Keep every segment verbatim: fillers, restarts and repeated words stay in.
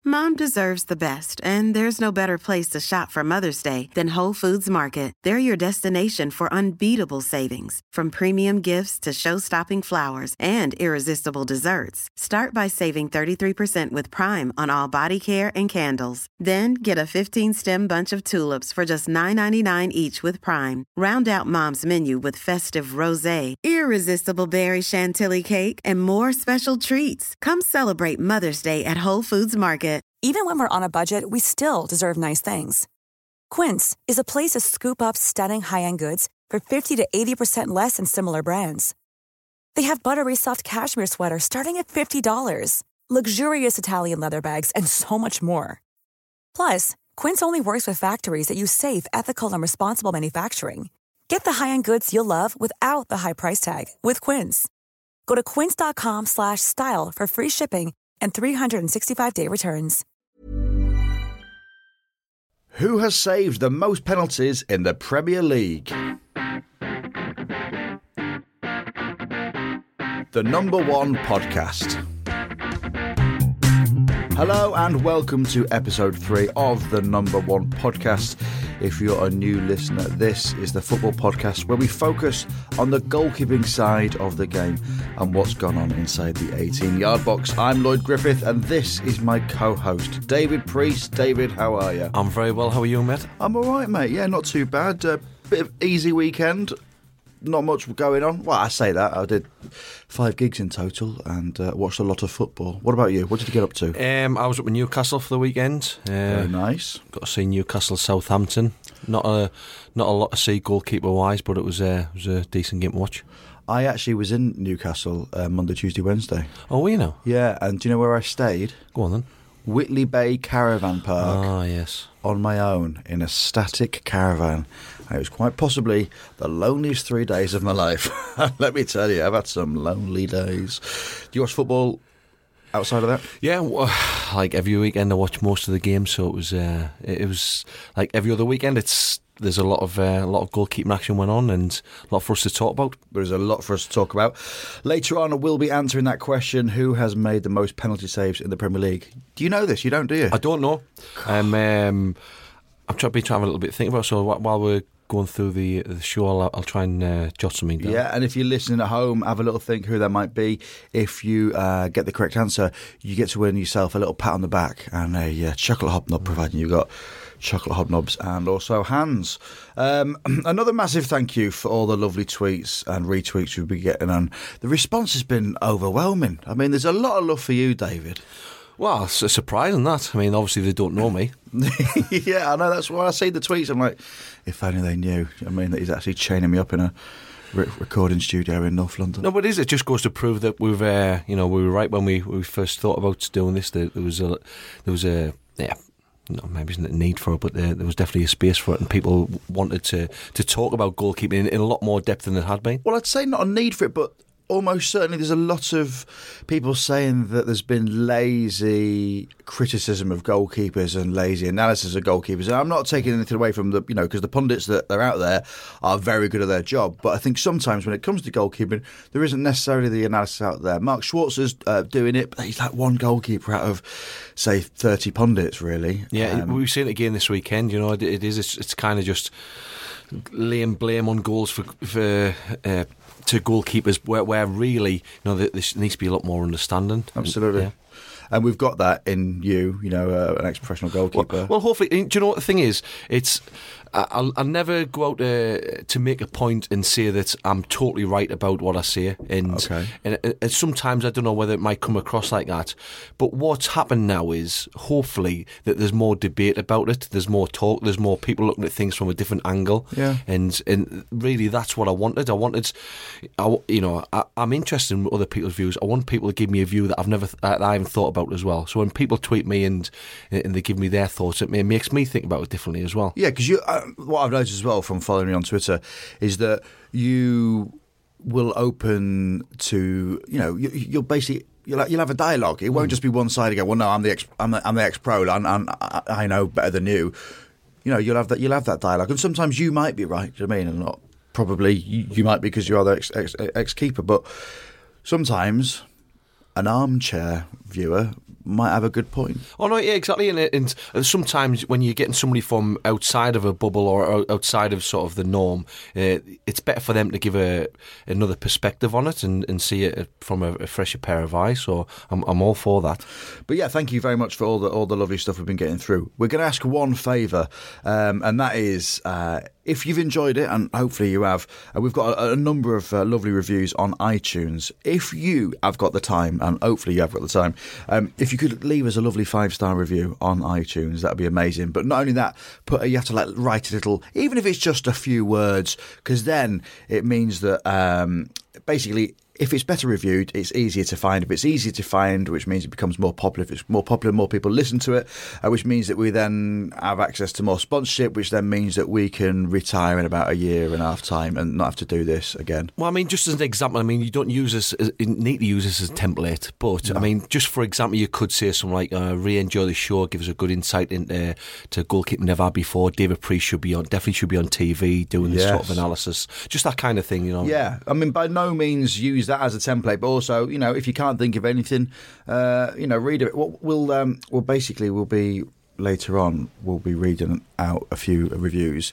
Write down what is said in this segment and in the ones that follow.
Mom deserves the best, and there's no better place to shop for Mother's Day than Whole Foods Market. They're your destination for unbeatable savings, from premium gifts to show-stopping flowers and irresistible desserts. Start by saving thirty-three percent with Prime on all body care and candles. Then get a fifteen-stem bunch of tulips for just nine ninety-nine each with Prime. Round out Mom's menu with festive rosé, irresistible berry chantilly cake, and more special treats. Come celebrate Mother's Day at Whole Foods Market. Even when we're on a budget, we still deserve nice things. Quince is a place to scoop up stunning high-end goods for fifty to eighty percent less than similar brands. They have buttery soft cashmere sweaters starting at fifty dollars, luxurious Italian leather bags, and so much more. Plus, Quince only works with factories that use safe, ethical, and responsible manufacturing. Get the high-end goods you'll love without the high price tag with Quince. Go to quince.com slash style for free shipping and three sixty-five day returns. Who has saved the most penalties in the Premier League? The Number One Podcast. Hello and welcome to episode three of the Number One Podcast. If you're a new listener, this is the football podcast where we focus on the goalkeeping side of the game and what's gone on inside the eighteen-yard box. I'm Lloyd Griffith and this is my co-host, David Priest. David, how are you? I'm very well. How are you, mate? I'm all right, mate. Yeah, not too bad. A bit of easy weekend. Not much going on. Well, I say that. I did five gigs in total and uh, watched a lot of football. What about you? What did you get up to? Um, I was up in Newcastle for the weekend. Uh, Very nice. Got to see Newcastle Southampton. Not a not a lot to see goalkeeper wise, but it was a it was a decent game to watch. I actually was in Newcastle uh, Monday, Tuesday, Wednesday. Oh, were you know? Yeah, and do you know where I stayed? Go on then. Whitley Bay Caravan Park. Ah, yes. On my own in a static caravan. It was quite possibly the loneliest three days of my life. Let me tell you, I've had some lonely days. Do you watch football outside of that? Yeah, well, like every weekend I watch most of the games, so it was uh, it was like every other weekend. It's there's a lot of uh, a lot of goalkeeping action went on and a lot for us to talk about. There's a lot for us to talk about. Later on, we'll be answering that question: who has made the most penalty saves in the Premier League? Do you know this? You don't, do you? I don't know. Um, um, I'm trying to be trying a little bit to think about it, so while we're going through the, the show, I'll, I'll try and uh, jot something down. Yeah, and if you're listening at home, have a little think who that might be. If you uh, get the correct answer, you get to win yourself a little pat on the back and a uh, chocolate hobnob, providing you've got chocolate hobnobs and also hands. Um, another massive thank you for all the lovely tweets and retweets we've been getting, and the response has been overwhelming. I mean, there's a lot of love for you, David. Well, it's surprising that. I mean, obviously they don't know me. Yeah, I know. That's why I see the tweets. I'm like, if only they knew. I mean, that he's actually chaining me up in a re- recording studio in North London. No, but it is. It just goes to prove that we've, uh, you know, we were right when we, we first thought about doing this. There, there was a, there was a, yeah. No, maybe isn't a need for it, but there, there was definitely a space for it, and people wanted to, to talk about goalkeeping in, in a lot more depth than it had been. Well, I'd say not a need for it, but almost certainly there's a lot of people saying that there's been lazy criticism of goalkeepers and lazy analysis of goalkeepers. And I'm not taking anything away from the, you know, because the pundits that are out there are very good at their job. But I think sometimes when it comes to goalkeeping, there isn't necessarily the analysis out there. Mark Schwartzer's uh, doing it, but he's like one goalkeeper out of, say, thirty pundits, really. Yeah, um, we've seen it again this weekend. You know, it, it is. It's, it's kind of just laying blame on goals for for. Uh, to goalkeepers where, where really, you know, there needs to be a lot more understanding. Absolutely. Yeah. And we've got that in you, you know, uh, an ex-professional goalkeeper. Well, well, hopefully, do you know what the thing is? It's I'll, I'll never go out uh, to make a point and say that I'm totally right about what I say. And, okay. and, and sometimes I don't know whether it might come across like that. But what's happened now is, hopefully, that there's more debate about it. There's more talk. There's more people looking at things from a different angle. Yeah. And and really, that's what I wanted. I wanted, I, you know, I, I'm interested in other people's views. I want people to give me a view that I've never, that I haven't thought about as well. So when people tweet me and and they give me their thoughts, it makes me think about it differently as well. Yeah, because you, uh, what I've noticed as well from following me on Twitter is that you will open to, you know, you, you'll basically you'll, you'll have a dialogue. It won't just be one side again. Well, no, I'm the ex, I'm the, I'm the ex-pro, and, and I, I know better than you. You know, you'll have that. You'll have that dialogue, and sometimes you might be right. Do you know what I mean? And not probably you, you might be because you're the ex, ex, ex-keeper, but sometimes an armchair viewer might have a good point. Oh no, yeah, exactly. And, and, and sometimes when you're getting somebody from outside of a bubble or outside of sort of the norm, uh, it's better for them to give a another perspective on it and, and see it from a, a fresher pair of eyes. So I'm I'm all for that. But yeah, thank you very much for all the all the lovely stuff we've been getting through. We're going to ask one favour, um, and that is. Uh, If you've enjoyed it, and hopefully you have, uh, we've got a, a number of uh, lovely reviews on iTunes. If you have got the time, and hopefully you have got the time, um, if you could leave us a lovely five-star review on iTunes, that would be amazing. But not only that, put a, you have to like write a little, even if it's just a few words, because then it means that um, basically... if it's better reviewed, it's easier to find. If it's easier to find, which means it becomes more popular. If it's more popular, more people listen to it, uh, which means that we then have access to more sponsorship, which then means that we can retire in about a year and a half time and not have to do this again. Well, I mean, just as an example, I mean, you don't use this, as, you need to use this as a template, but no. I mean, just for example, you could say something like, uh, really enjoy the show, give us a good insight into to goalkeeping never had before. David Priest should be on, definitely should be on T V doing this yes. sort of analysis. Just that kind of thing, you know. Yeah, I mean, by no means use that as a template, but also, you know, if you can't think of anything, uh, you know, read it. What we'll, um, well, basically, we'll be later on. We'll be reading out a few reviews.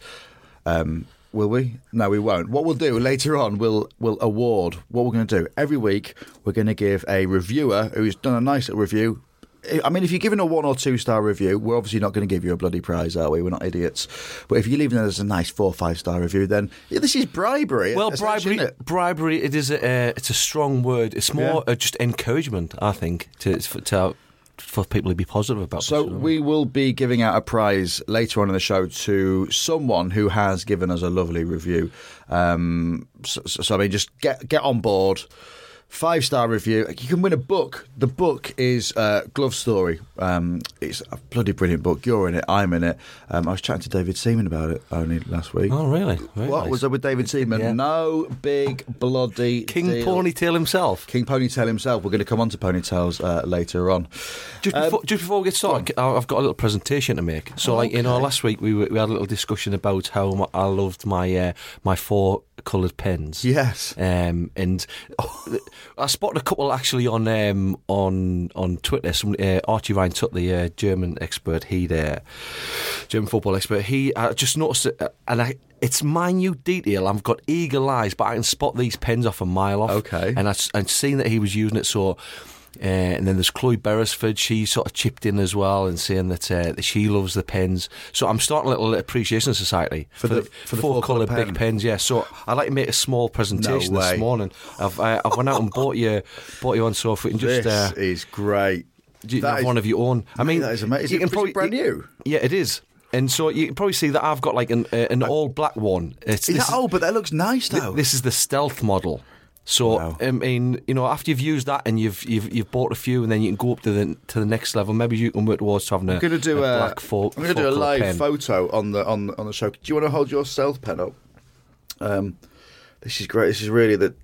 Um, will we? No, we won't. What we'll do later on, we'll we'll award. What we're going to do every week, we're going to give a reviewer who's done a nice little review. I mean, if you're giving a one or two star review, we're obviously not going to give you a bloody prize, are we? We're not idiots. But if you're leaving it as a nice four or five star review, then yeah, this is bribery. Well, bribery, it? bribery. It is a, uh, it's a strong word. It's more yeah. uh, just encouragement, I think, to to. for people to be positive about. So this, we will be giving out a prize later on in the show to someone who has given us a lovely review. Um, so, so I mean, just get get on board. Five-star review. You can win a book. The book is uh, Glove Story. Um, it's a bloody brilliant book. You're in it. I'm in it. Um, I was chatting to David Seaman about it only last week. Oh, really? Very what nice. was up with David Seaman? Yeah. No big bloody King deal. Ponytail himself. King Ponytail himself. We're going to come on to Ponytails uh, later on. Just before, um, just before we get started, I've got a little presentation to make. So, like, okay. you know, last week we, were, we had a little discussion about how I loved my uh, my four coloured pens. Yes. Um, and I spotted a couple actually on um, on on Twitter. Some uh, Archie Ryan Tutt, the uh, German expert, he uh, German football expert. He I just noticed it, and I. It's minute detail. I've got eagle eyes, but I can spot these pens off a mile off. Okay. And I, I'd seen that he was using it, so. Uh, and then there's Chloe Beresford. She sort of chipped in as well and saying that, uh, that she loves the pens. So I'm starting a little appreciation society for, for the, for the four colour pen. big pens. Yeah. So I'd like to make a small presentation no this morning. I've uh, I've went out and bought you bought you on, so if we can just. This uh, is great. You have is, one of your own. I mean, that is amazing. You is can it, probably, is it brand new? Yeah, it is. And so you can probably see that I've got like an uh, an all black one. It's, is this, that, oh, but that looks nice though. Th- this is the stealth model. So wow. I mean, you know, after you've used that and you've you've you've bought a few, and then you can go up to the to the next level. Maybe you can work towards having a. I'm going to do a, a, black four. I'm going to do a live pen. photo on the on on the show. Do you want to hold your stealth pen up? Um, this is great. This is really the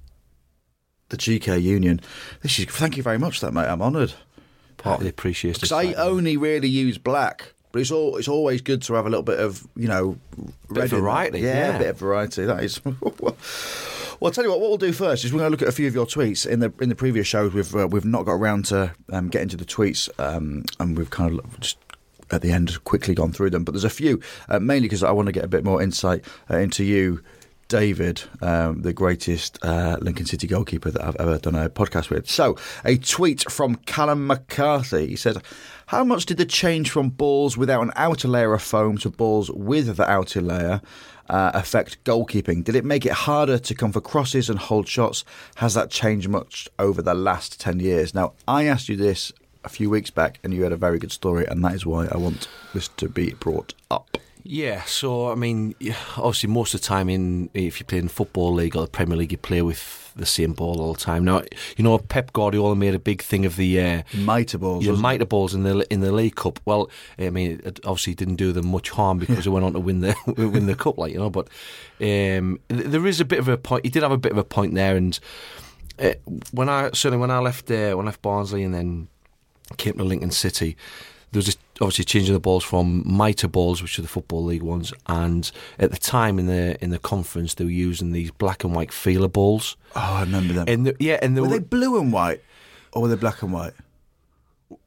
the G K Union. This is. Thank you very much, that mate. I'm honoured. Part of the appreciation. Because I only really use black. But it's all, it's always good to have a little bit of, you know, bit of variety. Yeah, yeah, a bit of variety. That is. Well, I'll tell you what. What we'll do first is we're going to look at a few of your tweets. In the in the previous shows, we've uh, we've not got around to um, getting to the tweets, um, and we've kind of just at the end quickly gone through them. But there's a few, uh, mainly because I want to get a bit more insight uh, into you, David, um, the greatest uh, Lincoln City goalkeeper that I've ever done a podcast with. So, a tweet from Callum McCarthy. He said, how much did the change from balls without an outer layer of foam to balls with the outer layer uh, affect goalkeeping? Did it make it harder to come for crosses and hold shots? Has that changed much over the last ten years? Now, I asked you this a few weeks back, and you had a very good story, and that is why I want this to be brought up. Yeah, so I mean, obviously, most of the time, in if you play in the Football League or the Premier League, you play with the same ball all the time. Now, you know, Pep Guardiola made a big thing of the uh, mitre balls, yeah, mitre balls in the in the League Cup. Well, I mean, it obviously didn't do them much harm because they went on to win the win the cup, like you know. But um, there is a bit of a point. He did have a bit of a point there, and uh, when I certainly when I left uh, when I left Barnsley and then came to Lincoln City, there was just obviously changing the balls from mitre balls, which are the Football League ones, and at the time in the in the conference they were using these black and white feeler balls. Oh, I remember them. And the, yeah, and they were, were they blue and white, or were they black and white?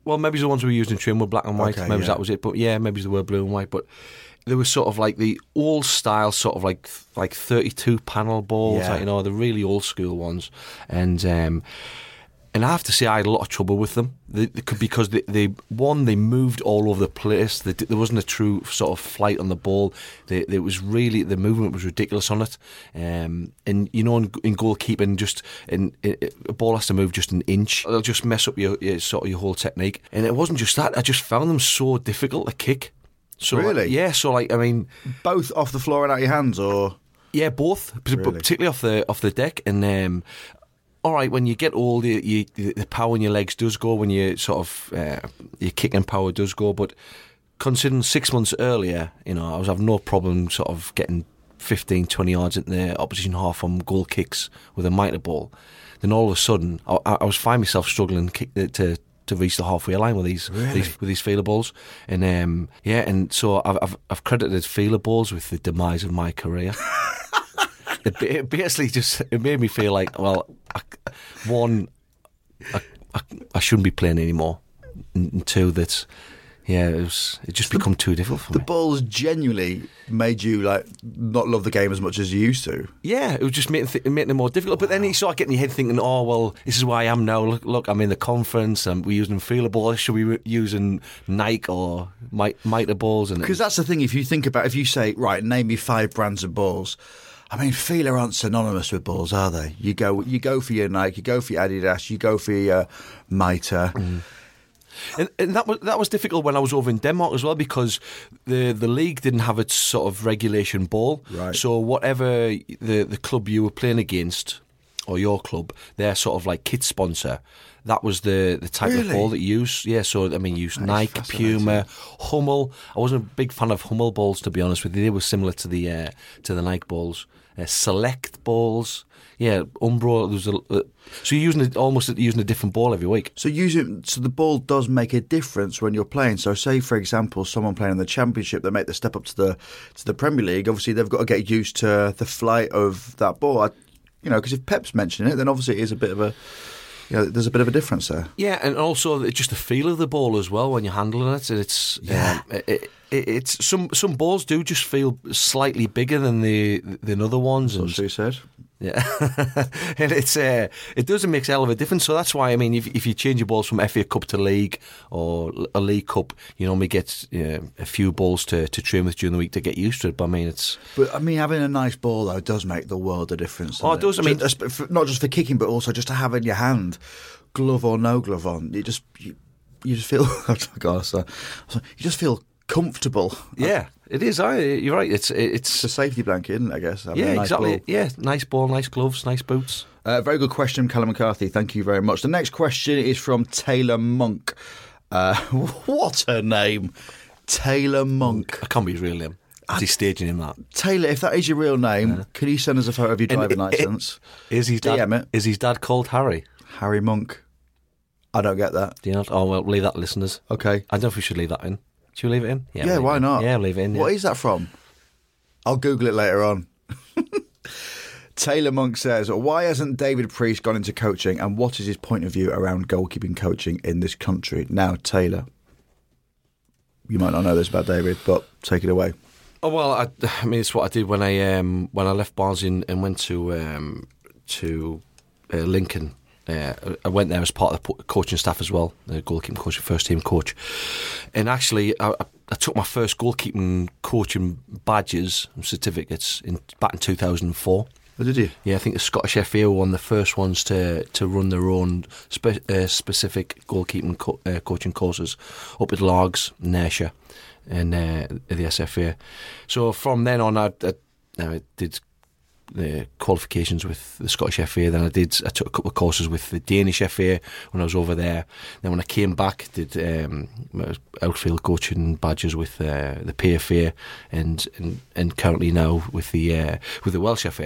Well, maybe the ones we were using in trim were black and white. Okay, maybe yeah. that was it. But yeah, maybe they were blue and white. But there was sort of like the old style, sort of like like thirty-two panel balls, Yeah. like, you know, the really old school ones. And um, and I have to say, I had a lot of trouble with them they, they could, because they, they one they moved all over the place. They, there wasn't a true sort of flight on the ball. They, there was really the movement was ridiculous on it. Um, and you know, in, in goalkeeping, just in, in, a ball has to move just an inch. It'll just mess up your, your sort of your whole technique. And it wasn't just that. I just found them so difficult to kick. So Really? like, yeah. So like, I mean, Both off the floor and out your hands, or yeah, both, but Really? particularly off the off the deck. And um, all right, when you get older, you, the power in your legs does go when you sort of uh, your kicking power does go. But considering six months earlier, you know, I was having no problem sort of getting fifteen, twenty yards into the opposition half on goal kicks with a mitre ball. Then all of a sudden, I, I was finding myself struggling to kick, to to reach the halfway line with these, Really? these with these feeler balls. And um, yeah, and so I've, I've I've credited feeler balls with the demise of my career. It, it basically just it made me feel like, well, I, one, I, I, I shouldn't be playing anymore, and two, that yeah, it was it just become too difficult for the me. balls genuinely made you like not love the game as much as you used to. Yeah, it was just making, th- making it more difficult. But then you start getting your head thinking, oh, well, this is where I am now. Look, look I'm in the conference, and we're using feeler balls. Should we be using Nike or mi- mitre balls? And Because that's the thing. If you think about, if you say, right, name me five brands of balls. I mean, feeler aren't synonymous with balls, are they? You go, you go for your Nike, you go for your Adidas, you go for your Mitre. Mm. And, and that was that was difficult when I was over in Denmark as well, because the the league didn't have its sort of regulation ball. Right. So whatever the the club you were playing against, or your club, their sort of like kit sponsor, that was the, the type Really? of ball that you use. Yeah, so I mean, you used That is Nike, fascinating. Puma, Hummel. I wasn't a big fan of Hummel balls, to be honest with you. They were similar to the uh, to the Nike balls. Uh, select balls. Yeah, Umbro. There was a, uh, so you're using it, almost using a different ball every week. So using so the ball does make a difference when you're playing. So say, for example, someone playing in the Championship, they make the step up to the to the Premier League. Obviously, they've got to get used to the flight of that ball. I, you know, because if Pep's mentioning it, then obviously it is a bit of a, you know, there's a bit of a difference there. Yeah, and also just the feel of the ball as well when you're handling it. It's Yeah. um, it, it, it's some some balls do just feel slightly bigger than the than other ones. That's And, what Sue said. yeah, and it's uh, it doesn't make a hell of a difference. So that's why I mean, if if you change your balls from F A Cup to League or a League Cup, you normally get you know, a few balls to, to train with during the week to get used to it. But I mean, it's But I mean, having a nice ball though does make the world a difference. Oh, doesn't it does. I mean- Just- for- not just for kicking, but also just to have in your hand, glove or no glove on. You just you, you just feel. Oh God, so, you just feel comfortable. yeah, it is. I you're right. It's It's it's a safety blanket, isn't it? I guess. having yeah, a nice exactly. ball. Yeah, nice ball, nice gloves, nice boots. Uh, very good question, Callum McCarthy. Thank you very much. The next question is from Taylor Monk. Uh, what a name, Taylor Monk. I can't be his real name. Is he staging him that? Taylor, if that is your real name, can you send us a photo of your And driving it- it- licence? Is his D M dad? it. Is his dad called Harry? Harry Monk. I don't get that. Do you know? Oh well, leave that, listeners. Okay. I don't know if we should leave that in. Should we leave it in? Yeah, leave why it in. not? Yeah, leave it in. What yeah. is that from? I'll Google it later on. Taylor Monk says, why hasn't David Priest gone into coaching, and what is his point of view around goalkeeping coaching in this country? Now, Taylor, you might not know this about David, but take it away. Oh well, I, I mean, it's what I did when I um, when I left Barnsley and went to um, to uh, Lincoln. Uh, I went there as part of the po- coaching staff as well, the goalkeeping coach, first team coach. And actually, I, I, I took my first goalkeeping coaching badges and certificates in back in two thousand four. Oh, did you? Yeah, I think the Scottish F A were one of the first ones to to run their own spe- uh, specific goalkeeping co- uh, coaching courses up at Largs, in Ayrshire, and uh, the S F A. So from then on, I, I, I did the qualifications with the Scottish F A. Then I did I took a couple of courses with the Danish F A when I was over there. Then when I came back, did um, outfield coaching badges with uh, the P F A, and, and and currently now with the uh, with the Welsh F A.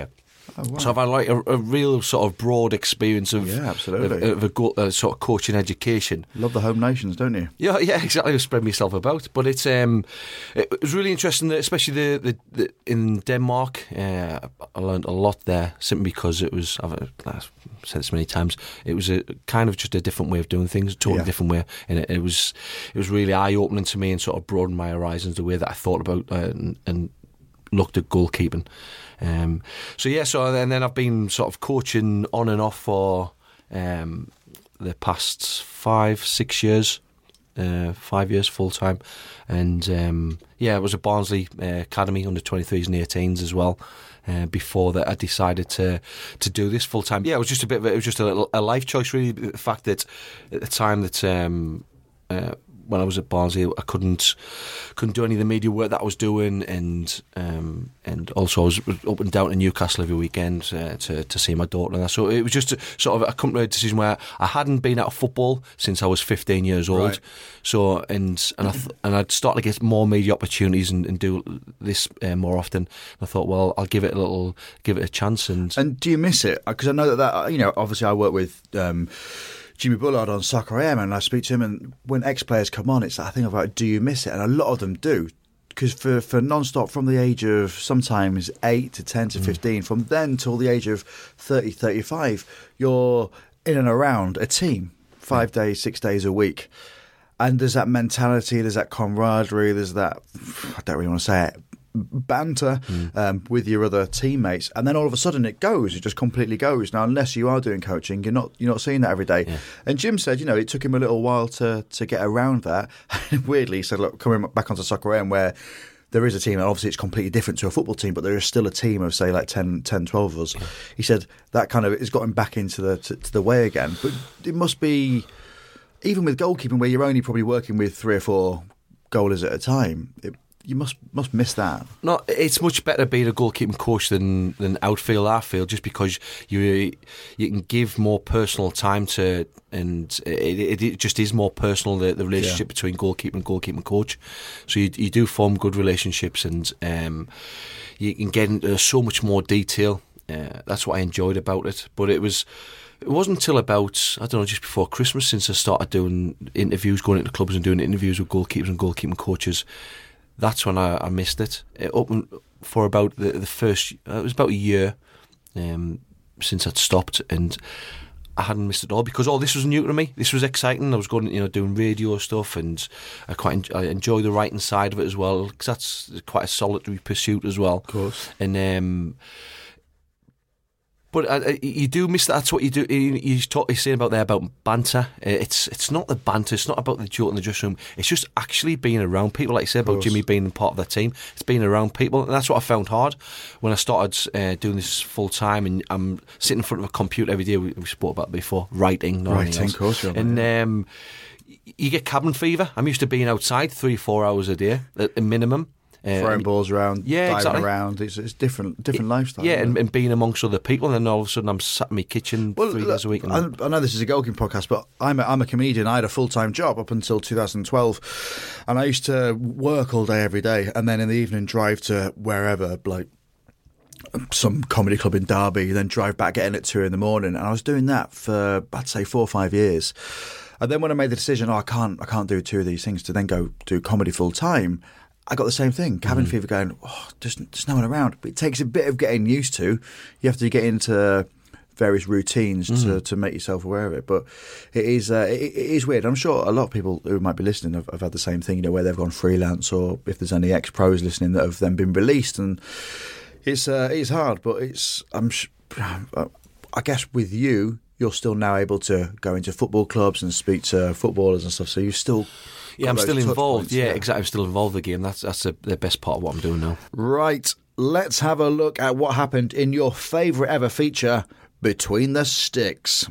Oh, wow. So I've had like a, a real sort of broad experience of Yeah, absolutely. of, of a go, uh, sort of coaching education. Love the home nations, don't you? Yeah, yeah, exactly. I spread myself about, but it's um, it was really interesting, that especially the, the, the in Denmark. Uh, I learned a lot there simply because it was. I've, I've said this many times. It was a kind of just a different way of doing things, a totally Yeah. different way, and it, it was it was really eye opening to me and sort of broadened my horizons, the way that I thought about uh, and, and looked at goalkeeping. Um, so yeah, so and then I've been sort of coaching on and off for um, the past five, six years, uh, five years full time, and um, yeah, I was at Barnsley uh, Academy under twenty-threes and eighteens as well. Uh, before that, I decided to to do this full time. Yeah, it was just a bit of a, it was just a, little, a life choice, really. The fact that at the time that um, uh, when I was at Barnsley, I couldn't couldn't do any of the media work that I was doing, and um, and also I was up and down to Newcastle every weekend uh, to to see my daughter and that. So it was just a, sort of a come to a decision where I hadn't been out of football since I was fifteen years old. Right. So and and I th- and I'd start to get more media opportunities and, and do this uh, more often. And I thought, well, I'll give it a little, give it a chance. And And do you miss it? Because I know that, that, you know, obviously I work with um, Jimmy Bullard on Soccer A M, and I speak to him, and when ex-players come on, it's I think about, do you miss it? And a lot of them do. Because for, for non-stop from the age of sometimes eight to ten to fifteen, from then till the age of thirty, thirty-five, you're in and around a team five days, six days a week. And there's that mentality, there's that camaraderie, there's that, I don't really want to say it, banter mm. um, with your other teammates, and then all of a sudden it goes. It just completely goes. Now, unless you are doing coaching, you're not you're not seeing that every day. Yeah. And Jim said, you know, it took him a little while to to get around that. Weirdly, he said, look, coming back onto Soccer A M, where there is a team, and obviously it's completely different to a football team, but there is still a team of, say, like ten, ten twelve of us. Yeah. He said that kind of has got him back into the to, to the way again. But it must be, even with goalkeeping, where you're only probably working with three or four goalers at a time, it, you must must miss that. No, it's much better being a goalkeeping coach than than outfield, outfield, just because you you can give more personal time to, and it, it just is more personal, the, the relationship yeah. between goalkeeper and goalkeeping coach. So you you do form good relationships, and um, you can get into so much more detail. Uh, that's what I enjoyed about it. But it was. It wasn't until about, I don't know, just before Christmas since I started doing interviews, going into clubs and doing interviews with goalkeepers and goalkeeping coaches. That's when I, I missed it. It opened for about the, the first, it was about a year um, since I'd stopped, and I hadn't missed it all because all this was new to me. This was exciting. I was going, you know, doing radio stuff, and I quite I enjoy the writing side of it as well, because that's quite a solitary pursuit as well. Of course. And um, But uh, you do miss that. That's what you do. You, you talk, you're saying about there about banter. It's it's not the banter. It's not about the joke in the dressing room. It's just actually being around people. Like you said about Jimmy being part of that team. It's being around people, and that's what I found hard when I started uh, doing this full time. And I'm sitting in front of a computer every day. We, we spoke about it before, writing, not writing, else. Of course, you're and right. um, you get cabin fever. I'm used to being outside three, four hours a day at a minimum. Uh, Throwing balls around, yeah, diving exactly. around. It's, it's different, different it, lifestyle. Yeah, and, and being amongst other people, and then all of a sudden I'm sat in my kitchen well, three look, days a week. And I, I know this is a goalkeeping podcast, but I'm a, I'm a comedian. I had a full time job up until two thousand twelve, and I used to work all day every day, and then in the evening drive to wherever, like some comedy club in Derby, then drive back, getting at two in the morning, and I was doing that for I'd say four or five years. And then when I made the decision, oh, I can't, I can't do two of these things, to then go do comedy full time, I got the same thing, cabin mm. fever, going, oh, there's, there's no one around. But it takes a bit of getting used to. You have to get into various routines mm. to, to make yourself aware of it. But it is uh, it, it is weird. I'm sure a lot of people who might be listening have, have had the same thing, you know, where they've gone freelance, or if there's any ex-pros listening that have then been released. And it's uh, it's hard, but it's I'm sh- I guess with you, you're still now able to go into football clubs and speak to footballers and stuff. So you still. Yeah, I'm still involved. Yeah, yeah, exactly. I'm still involved in the game. That's that's the, the best part of what I'm doing now. Right. Let's have a look at what happened in your favourite ever feature, Between the Sticks.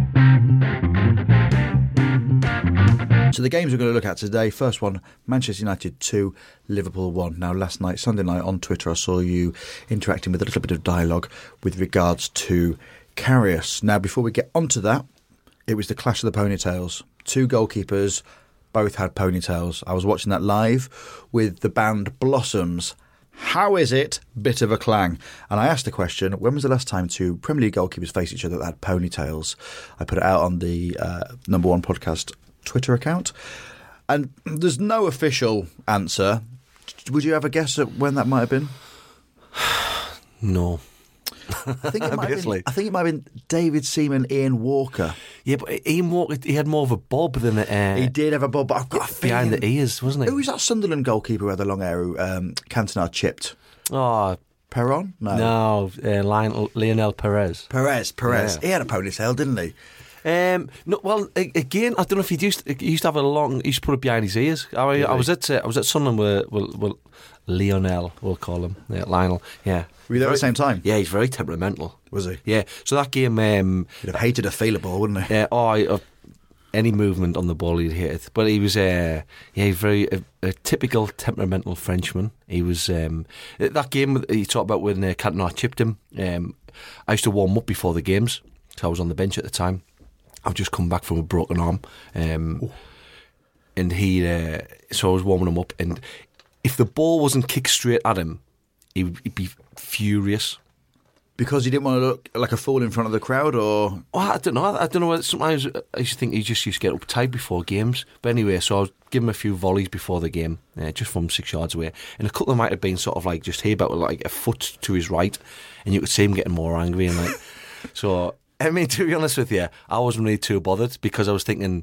So the games we're going to look at today, first one, Manchester United two, Liverpool one. Now last night, Sunday night on Twitter, I saw you interacting with a little bit of dialogue with regards to Karius. Now before we get onto that, it was the clash of the ponytails. Two goalkeepers, both had ponytails. I was watching that live with the band Blossoms How is it? Bit of a clang. And I asked the question, when was the last time two Premier League goalkeepers faced each other that had ponytails? I put it out on the uh, Number One Podcast Twitter account. And there's no official answer. Would you have a guess at when that might have been? No. I think it might have been, I think it might have been David Seaman, Ian Walker. Yeah, but Ian Walker, he had more of a bob than a... Uh, he did have a bob, but I've got a feeling... behind the ears, wasn't he? Who was that Sunderland goalkeeper who had the long hair who um, Cantona chipped? Oh... Perron? No. No, uh, Lionel, Lionel Perez. Perez, Perez. Yeah. He had a ponytail, didn't he? Um, no, well, a- again, I don't know if he used he used to have a long. He used to put it behind his ears. I, Really? I was at uh, I was at Sunderland with, with, with Lionel, we'll call him yeah, Lionel. Yeah, Were you there at Very- the same time? Yeah, he's very temperamental. Was he? Yeah, so that game, um, He'd have hated a feeler ball, wouldn't he? uh, oh, I, uh, any movement on the ball he'd hit it. But he was, uh, yeah, he's very a, a typical temperamental Frenchman. He was um, that game that you talked about when uh, Cantona chipped him. Um, I used to warm up before the games, so I was on the bench at the time. I've just come back from a broken arm, um, and he. Uh, so I was warming him up, and if the ball wasn't kicked straight at him, he would he'd be furious. Because he didn't want to look like a fool in front of the crowd, or Oh, I don't know. I don't know. whether- Sometimes I used to think he just used to get uptight before games. But anyway, so I was giving him a few volleys before the game, uh, just from six yards away, and a couple of them might have been sort of like just here, about like a foot to his right, and you could see him getting more angry and like. So I mean, to be honest with you, I wasn't really too bothered because I was thinking.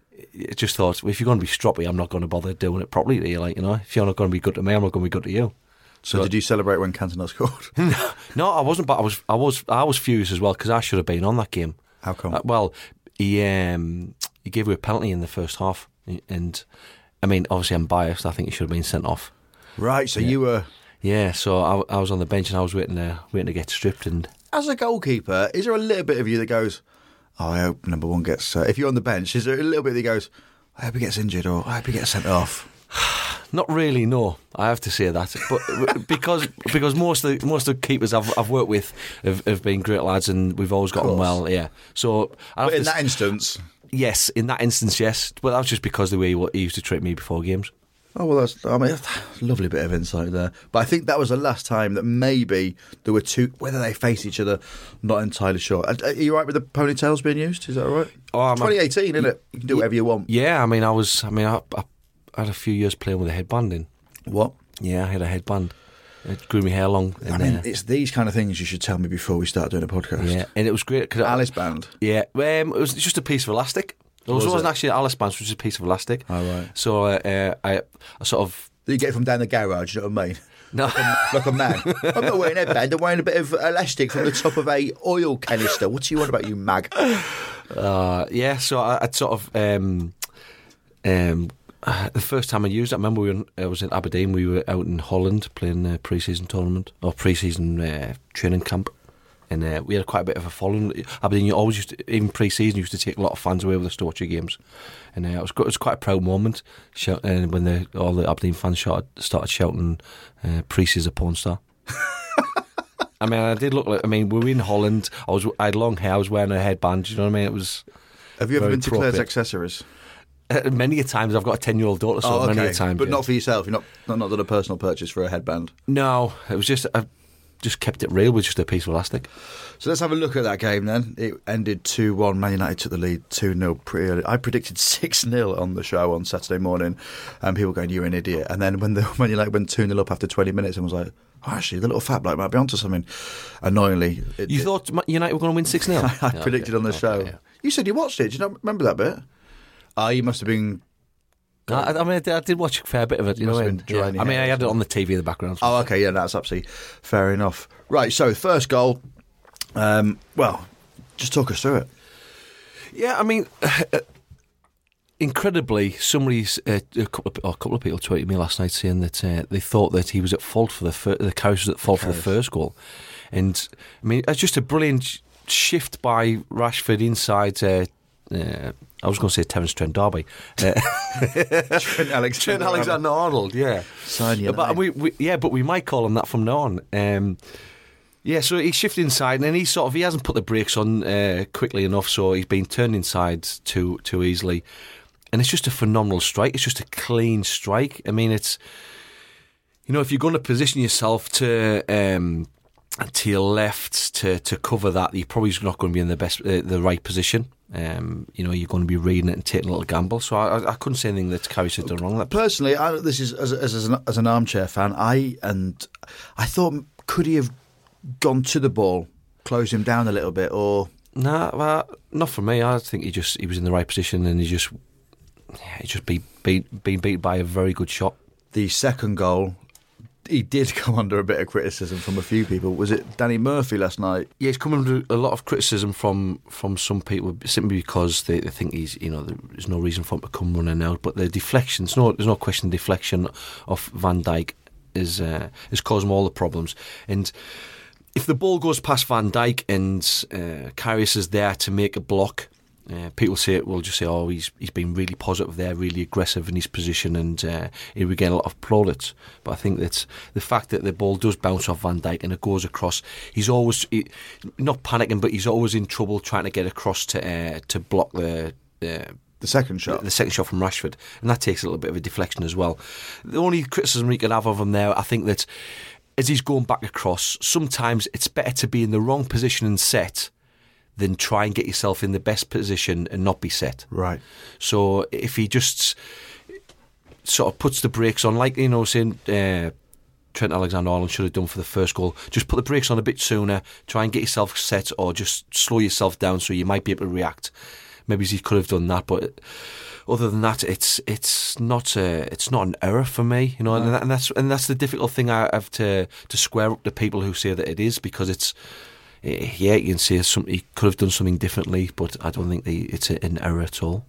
I just thought, well, if you're going to be stroppy, I'm not going to bother doing it properly to you. Like, you know, if you're not going to be good to me, I'm not going to be good to you. so, did you celebrate when Cantona scored? No, I wasn't. But I was, I was, I was furious as well because I should have been on that game. How come? Uh, well, he um, he gave away a penalty in the first half, and I mean, obviously, I'm biased. I think he should have been sent off. Right, so you were... Yeah, so I, I was on the bench and I was waiting to waiting to get stripped. And As a goalkeeper, is there a little bit of you that goes, oh, I hope number one gets... Uh, if you're on the bench, is there a little bit that goes, I hope he gets injured or I hope he gets sent off? not really, no. I have to say that, but because because most of the most of the keepers I've I've worked with have, have been great lads, and we've always got on well. Yeah, so I have But in to that s- instance... yes, in that instance, yes. But that was just because the way he, wa- he used to treat me before games. Oh, well, that's, I mean, that's a lovely bit of insight there. But I think that was the last time that maybe there were two, whether they face each other, not entirely sure. Are, are you right with the ponytails being used? Is that all right? Oh, I'm a- twenty eighteen, isn't it? You can do whatever you want. Yeah, I mean, I was. I mean, I, I had a few years playing with a headband in. What? Yeah, I had a headband. It grew my hair long. I and, mean, uh, it's these kind of things you should tell me before we start doing a podcast. yeah, and it was great. Cause I- Alice band. Yeah, um, it was just a piece of elastic. It was, Was wasn't it? actually an Alice band, it was just a piece of elastic. Oh, right. So uh, I, I sort of. That you get from down the garage, you know what I mean? No. Like a man. I'm not wearing a headband, I'm wearing a bit of elastic from the top of a oil canister. What do you want about, you mag? Uh, yeah, so I, I'd sort of. Um, um, the first time I used it, I remember we were in, I was in Aberdeen, we were out in Holland playing a pre season tournament, or pre season uh, training camp. And uh, we had quite a bit of a following. Aberdeen, you always used to, even pre-season, used to take a lot of fans away with us to watch your games, and uh, it was it was quite a proud moment. Shout, uh, when the, all the Aberdeen fans shouted, started shouting, uh, "Priest is a porn star." I mean, I did look like. I mean, we were in Holland. I was I had long hair. I was wearing a headband. You know what I mean? It was. Have you ever very been to Claire's appropriate. Accessories? Uh, many a times. I've got a ten-year-old daughter, so Oh, many okay. a time. But yeah. not for yourself. You're not, not not done a personal purchase for a headband. No, it was just. I just kept it real with just a piece of elastic. So let's have a look at that game then. It ended two one. Man United took the lead two nil pretty early. I predicted six nil on the show on Saturday morning, and people going, "You're an idiot." And then when the Man United went two nil up after twenty minutes, and was like, oh, actually, the little fat bloke might be onto something. Annoyingly. It, You it- thought Ma- United were going to win six nil? I predicted on the show. yeah. You said you watched it. Do you not remember that bit? Ah, you must have been... No, I, I mean, I did, I did watch a fair bit of it. You Must know, have and, been yeah. draining I mean, hair I or had it on the T V in the background. Oh, okay, yeah, that's absolutely fair enough. Right, so first goal. Um, well, just talk us through it. Yeah, I mean, incredibly, somebody's uh, a couple of or a couple of people tweeted me last night saying that uh, they thought that he was at fault for the fir- the Carriage was at fault for the first goal, and I mean, it's just a brilliant sh- shift by Rashford inside. Uh, uh, I was going to say Terence Trent D'Arby. Uh, Trent Alexander. Trent Alexander-Arnold, yeah. Sign your But name. we, we, yeah, but we might call him that from now on. Um, yeah, so he shifted inside, and then he sort of he hasn't put the brakes on uh, quickly enough, so he's been turned inside too too easily, and it's just a phenomenal strike. It's just a clean strike. I mean, it's You know, if you're going to position yourself to um, to your left to, to cover that, you're probably not going to be in the best, uh, the right position. Um, you know, you're going to be reading it and taking a little gamble. So I, I couldn't say anything that Karius has done wrong. That Personally, I, this is as, as, as, an, as an armchair fan. I and I thought, could he have gone to the ball, closed him down a little bit, or nah, well, not for me. I think he just he was in the right position and he just yeah, he just be beat being beat by a very good shot. The second goal, he did come under a bit of criticism from a few people. Was it Danny Murphy last night? Yeah, he's come under a lot of criticism from, from some people simply because they, they think he's, you know, there's no reason for him to come running out. But the deflections, no, there's no question, the deflection of Van Dijk is uh, is causing all the problems. And if the ball goes past Van Dijk and uh, Karius is there to make a block, Uh, people say it will just say, oh, he's he's been really positive there, really aggressive in his position, and uh, he would get a lot of plaudits. But I think that the fact that the ball does bounce off Van Dijk and it goes across, he's always he, not panicking, but he's always in trouble trying to get across to uh, to block the. Uh, The second shot. The, the second shot from Rashford. And that takes a little bit of a deflection as well. The only criticism we could have of him there, I think that as he's going back across, sometimes it's better to be in the wrong position and set than try and get yourself in the best position and not be set. Right. So if he just sort of puts the brakes on, like, you know, saying uh, Trent Alexander-Arnold should have done for the first goal, just put the brakes on a bit sooner, try and get yourself set, or just slow yourself down so you might be able to react. Maybe he could have done that, but other than that, it's it's not a, it's not an error for me, you know, no. and, that, and that's and that's the difficult thing I have to to square up to people who say that it is, because it's. Yeah, you can say some, he could have done something differently, but I don't think the, it's an error at all.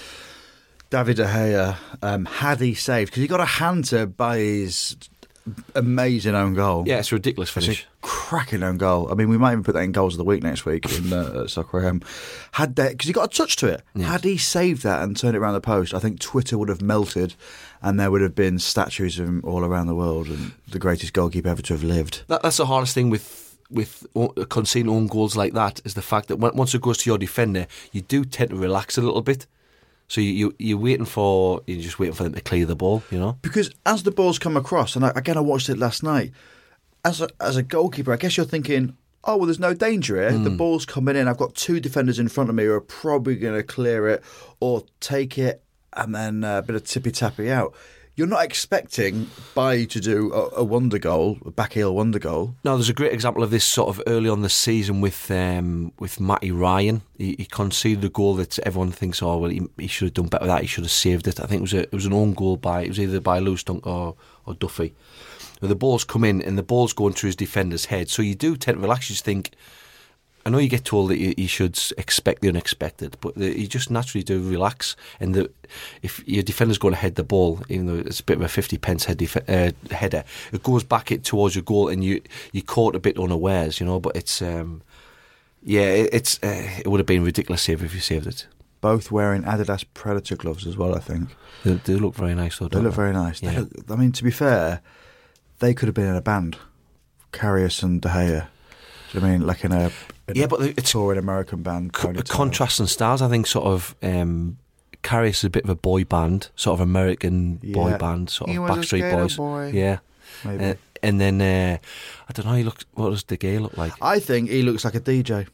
David De Gea, um, had he saved, because he got a hand to by his amazing own goal. Yeah, it's a ridiculous finish. It's a cracking own goal. I mean, we might even put that in goals of the week next week in uh, Soccer A M. Had that, because he got a touch to it. Yeah. Had he saved that and turned it around the post, I think Twitter would have melted, and there would have been statues of him all around the world, and the greatest goalkeeper ever to have lived. That, that's the hardest thing with. with conceding own goals like that, is the fact that once it goes to your defender, you do tend to relax a little bit. So you, you, you're waiting for, you're just waiting for them to clear the ball, you know? Because as the balls come across, and I, again I watched it last night, as a, as a goalkeeper, I guess you're thinking, oh, well, there's no danger here. Mm. The ball's coming in, I've got two defenders in front of me who are probably going to clear it or take it, and then a bit of tippy-tappy out. You're not expecting Bailly to do a, a wonder goal, a backheel wonder goal. No, there's a great example of this sort of early on the season with um, with Matty Ryan. He, he conceded a goal that everyone thinks, oh well, he, he should have done better with that. He should have saved it. I think it was a, it was an own goal by it was either by Lewis Dunk or or Duffy. Where the ball's come in and the ball's going through his defender's head, so you do tend to relax. You just think. I know you get told that you, you should expect the unexpected, but the, you just naturally do relax. And the, if your defender's going to head the ball, even though it's a bit of a fifty pence head def- uh, header, it goes back it towards your goal, and you you caught a bit unawares, you know. But it's um, yeah, it, it's uh, it would have been ridiculous save if you saved it. Both wearing Adidas Predator gloves as well, I think. They, they look very nice, though. They look they? very nice. Yeah. They look, I mean, to be fair, they could have been in a band, Karius and De Gea. Do you know what I mean, like in a in yeah, a but it's touring American band. Co- contrasting styles, I think. Sort of um, Karius is a bit of a boy band, sort of American yeah. boy band, sort of Backstreet Boys. Boy. Yeah, maybe. Uh, and then uh, I don't know. He looks. What does De Gea look like? I think he looks like a D J.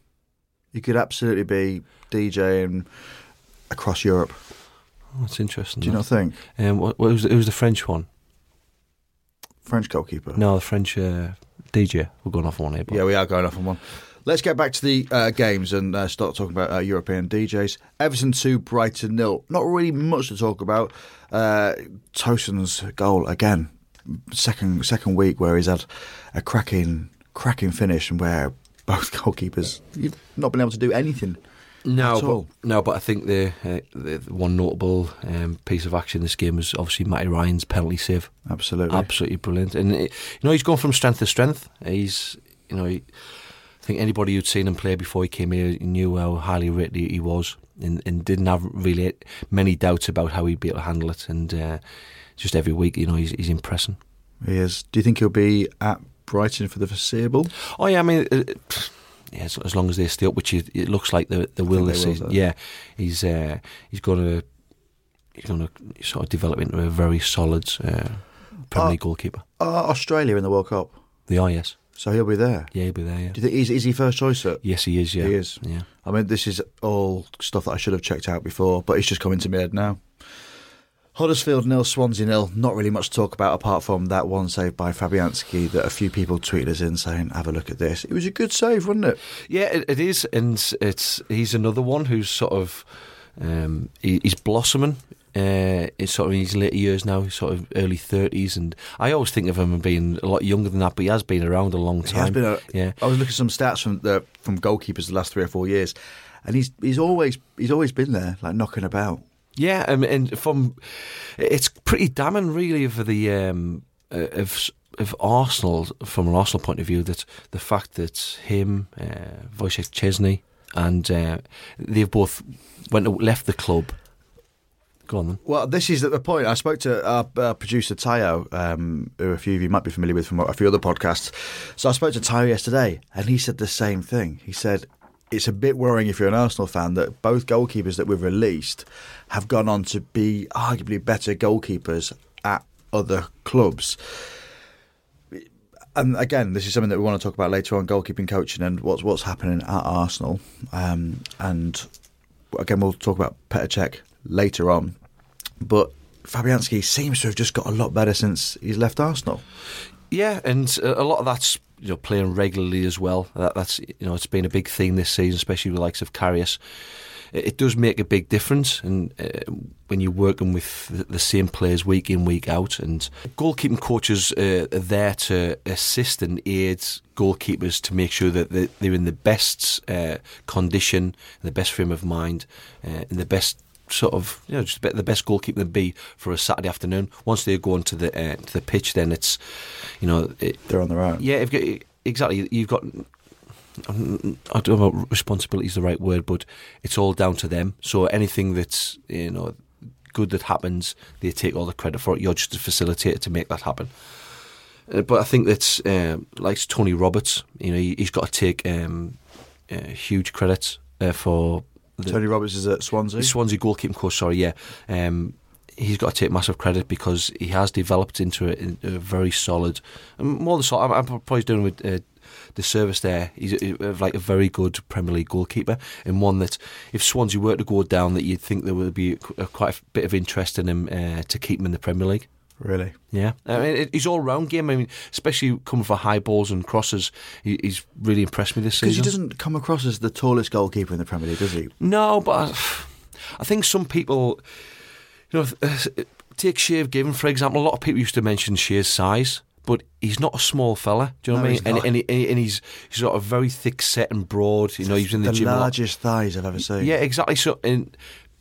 He could absolutely be DJing across Europe. Oh, that's interesting. Do you not think? Um, what, what was the, who was the French one? French goalkeeper. No, the French uh, D J. We're going off on one here. But. Yeah, we are going off on one. Let's get back to the uh, games and uh, start talking about uh, European D Js. Everton two, Brighton nil. Not really much to talk about. Uh, Tosun's goal again, second second week where he's had a cracking cracking finish, and where both goalkeepers you've not been able to do anything. No, at all. but, no, but I think the, uh, the one notable um, piece of action in this game was obviously Matty Ryan's penalty save. Absolutely, absolutely brilliant. And it, you know, he's gone from strength to strength. He's, you know, he, I think anybody who'd seen him play before he came here knew how highly rated he was, and, and didn't have really many doubts about how he'd be able to handle it. And uh, just every week, you know, he's, he's impressing. He is. Do you think he'll be at Brighton for the foreseeable? Oh yeah, I mean. It, Yeah, as, as long as they stay up, which it, it looks like the the will this season. Yeah, he's uh, he's going to he's going to sort of develop into a very solid uh, Premier Oh. League goalkeeper. Are Australia in the World Cup? They are, yes. So he'll be there. Yeah, he'll be there, yeah. Do you think is, is he first choice? At? Yes, he is, yeah. He is. Yeah. I mean, this is all stuff that I should have checked out before, but it's just coming to my head now. Huddersfield nil, Swansea nil. Not really much to talk about apart from that one save by Fabianski that a few people tweeted us in saying, have a look at this. It was a good save, wasn't it? Yeah, it, it is, and it's he's another one who's sort of um, he, he's blossoming. Uh, it's sort of in his later years now, sort of early thirties, and I always think of him as being a lot younger than that, but he has been around a long time. He has been a, yeah. I was looking at some stats from the from goalkeepers the last three or four years, and he's he's always he's always been there, like knocking about. Yeah, um, and from it's pretty damning, really, for the um, uh, of of Arsenal from an Arsenal point of view, that the fact that him, uh, Wojciech Szczesny, and uh, they've both went left the club. Go on then. Well, this is at the point. I spoke to our, our producer Tayo, um, who a few of you might be familiar with from a few other podcasts. So I spoke to Tayo yesterday, and he said the same thing. He said it's a bit worrying if you're an Arsenal fan that both goalkeepers that we've released have gone on to be arguably better goalkeepers at other clubs. And again, this is something that we want to talk about later on, goalkeeping coaching and what's what's happening at Arsenal. Um, and again, we'll talk about Petr Cech later on. But Fabianski seems to have just got a lot better since he's left Arsenal. Yeah, and a lot of that's, you know, playing regularly as well. That, that's, you know, it's been a big theme this season, especially with the likes of Karius. It, it does make a big difference, and uh, when you're working with the, the same players week in, week out, and goalkeeping coaches uh, are there to assist and aid goalkeepers to make sure that they're in the best uh, condition, the best frame of mind, uh, in the best sort of, you know, just the best goalkeeper to be for a Saturday afternoon. Once they go onto the uh, to the pitch, then it's, you know, it, They're on their own. yeah, you've got, exactly. You've got, I don't know if responsibility is the right word, but it's all down to them. So anything that's, you know, good that happens, they take all the credit for it. You're just a facilitator to make that happen. Uh, but I think that's um, like Tony Roberts. You know, he, he's got to take um, uh, huge credit uh, for. The, Tony Roberts is at Swansea. Swansea goalkeeping coach, sorry, yeah. Um, he's got to take massive credit because he has developed into a, a very solid, more than solid. I'm, I'm probably doing with uh, the service there. He's a, a, like a very good Premier League goalkeeper, and one that if Swansea were to go down, that you'd think there would be a, a, quite a bit of interest in him uh, to keep him in the Premier League. Really? Yeah, I mean, it, he's all round game. I mean, especially coming for high balls and crosses, he, he's really impressed me this season. Because he doesn't come across as the tallest goalkeeper in the Premier League, does he? No, but I, I think some people, you know, take Shea Given for example. A lot of people used to mention Shea's size, but he's not a small fella. Do you know No, what I mean? he's And, not. and, he, and he's he's sort of very thick set and broad. You know, he's in the, the gym a lot. largest thighs I've ever seen. Yeah, exactly. So, and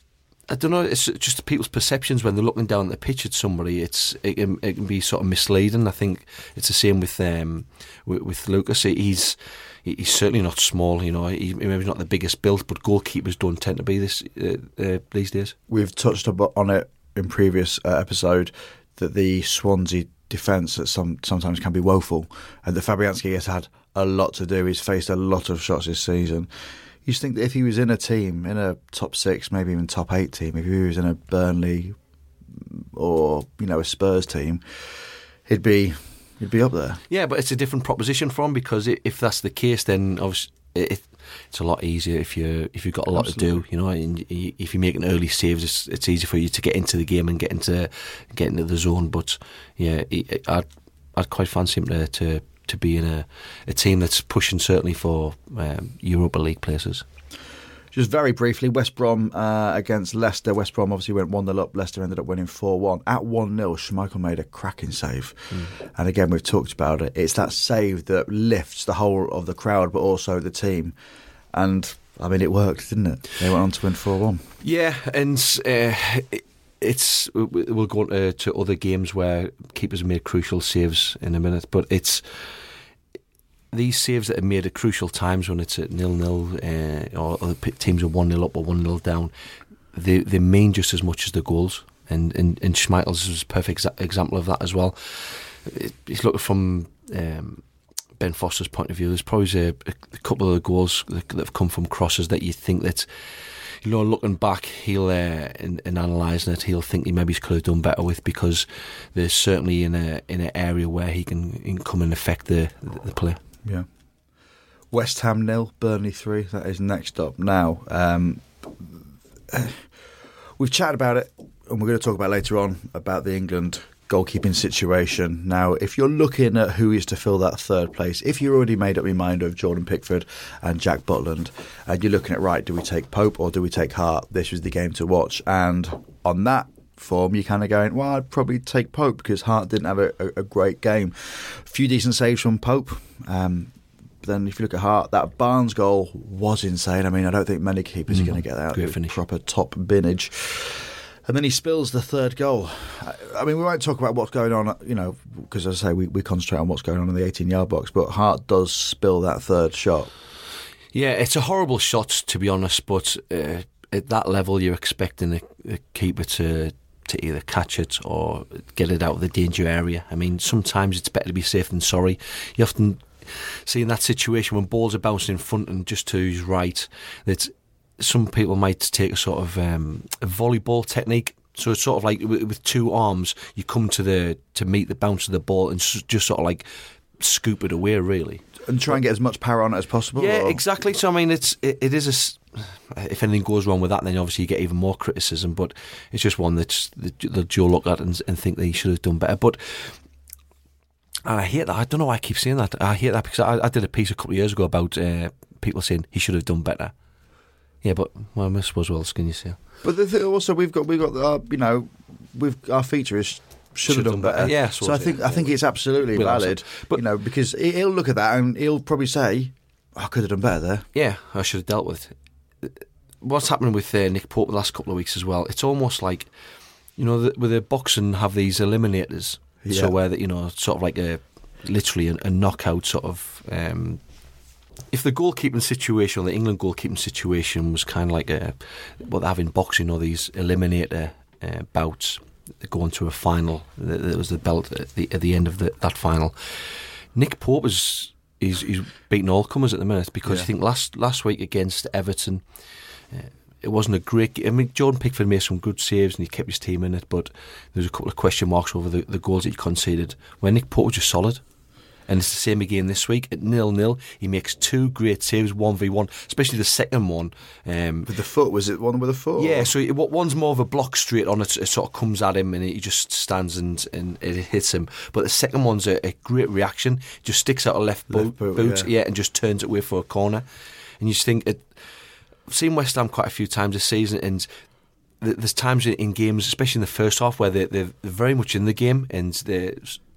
I don't know. It's just people's perceptions when they're looking down the pitch at somebody. It's it can, it can be sort of misleading. I think it's the same with um with, with Lucas. He's he's certainly not small. You know, he, maybe not the biggest built, but goalkeepers don't tend to be this uh, uh, these days. We've touched on it in previous uh, episode that the Swansea defence that some sometimes can be woeful, and that Fabianski has had a lot to do. He's faced a lot of shots this season. You just think that if he was in a team, in a top six, maybe even top eight team, if he was in a Burnley or, you know, a Spurs team, he'd be he'd be up there. Yeah, but it's a different proposition for him, because if that's the case, then obviously it, it's a lot easier if you if you've got a lot Absolutely. to do. You know, and if you're making early saves, it's, it's easy for you to get into the game and get into get into the zone. But yeah, I'd I'd quite fancy him to. to to be in a, a team that's pushing certainly for um, Europa League places. Just very briefly, West Brom uh, against Leicester. West Brom obviously went one nil up. Leicester ended up winning four one. At one nil, Schmeichel made a cracking save. Mm. And again, we've talked about it. It's that save that lifts the whole of the crowd, but also the team. And, I mean, it worked, didn't it? They went on to win four one. Yeah, and uh, it, it's we'll go on to, to other games where keepers have made crucial saves in a minute, but it's these saves that are made at crucial times when it's at nil-nil uh, or, or the teams are one nil up or one nil down, they they mean just as much as the goals, and, and, and Schmeichel's is a perfect exa- example of that as well. He's looking from um, Ben Foster's point of view, there's probably a, a couple of the goals that have come from crosses that you think that you know, looking back, he'll uh, in, in analysing it, he'll think he maybe could have done better with, because there's certainly in a in an area where he can, he can come and affect the the play. Yeah. West Ham nil, Burnley three. That is next up now. Um, we've chatted about it, and we're going to talk about later on about the England goalkeeping situation. Now, if you're looking at who is to fill that third place, if you've already made up your mind of Jordan Pickford and Jack Butland, and you're looking at, right, do we take Pope or do we take Hart? This was the game to watch. And on that form, you're kind of going, well, I'd probably take Pope, because Hart didn't have a, a, a great game. A few decent saves from Pope. Um, but then if you look at Hart, that Barnes goal was insane. I mean, I don't think many keepers mm, are going to get that out of proper top binnage. And then he spills the third goal. I mean, we won't talk about what's going on, you know, because as I say, we, we concentrate on what's going on in the eighteen-yard box, but Hart does spill that third shot. Yeah, it's a horrible shot, to be honest, but uh, at that level, you're expecting a, a keeper to, to either catch it or get it out of the danger area. I mean, sometimes it's better to be safe than sorry. You often see in that situation when balls are bouncing in front and just to his right, that some people might take a sort of um, a volleyball technique. So it's sort of like with, with two arms, you come to the to meet the bounce of the ball and just sort of like scoop it away, really, and try and get as much power on it as possible. Yeah, or? exactly. So I mean, it's it, it is a. If anything goes wrong with that, then obviously you get even more criticism. But it's just one that's that, that Joe look at and, and think that he should have done better. But and I hate that. I don't know why I keep saying that. I hate that because I, I did a piece a couple of years ago about uh, people saying he should have done better. Yeah, but well, I suppose what else can you say? But the thing also, we've got we've got our, you know, we've our feature is should, should have done, done better. better. Yeah, so I think I think it's absolutely we'll valid. But you know, because he'll look at that and he'll probably say, oh, "I could have done better there." Yeah, I should have dealt with it. What's happening with uh, Nick Pope the last couple of weeks as well? It's almost like, you know, the, with the boxing have these eliminators, yeah. So where that you know, sort of like a literally a, a knockout sort of. Um, If the goalkeeping situation, or the England goalkeeping situation, was kind of like a, what they have in boxing, or these eliminator uh, bouts going to a final, there was the belt at the, at the end of the, that final. Nick Pope is he's, he's beating all comers at the minute, because yeah. I think last last week against Everton, uh, it wasn't a great. I mean, Jordan Pickford made some good saves and he kept his team in it, but there was a couple of question marks over the, the goals that he conceded. Where Nick Pope was just solid. And it's the same again this week at nil nil. He makes two great saves, one v one, especially the second one. Um, with the foot, was it one with the foot? Yeah, so it, one's more of a block straight on it. It sort of comes at him and he just stands and, and it hits him. But the second one's a, a great reaction. Just sticks out a left, left boot, boot yeah. yeah, and just turns it away for a corner. And you just think, it, I've seen West Ham quite a few times this season, and there's times in games, especially in the first half, where they're, they're very much in the game and they're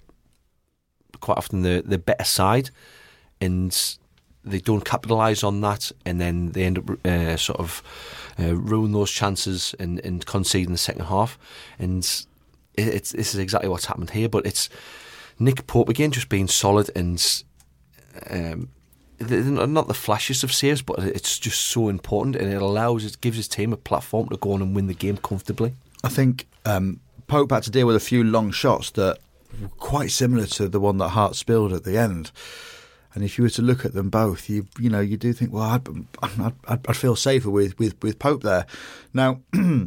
quite often the the better side, and they don't capitalise on that, and then they end up uh, sort of uh, ruin those chances and, and concede in the second half. And it, it's this is exactly what's happened here. But it's Nick Pope again just being solid, and um, not the flashiest of saves, but it's just so important, and it allows it gives his team a platform to go on and win the game comfortably. I think um, Pope had to deal with a few long shots that quite similar to the one that Hart spilled at the end, and if you were to look at them both, you you know you do think, well, I'd I'd, I'd feel safer with, with, with Pope there. Now,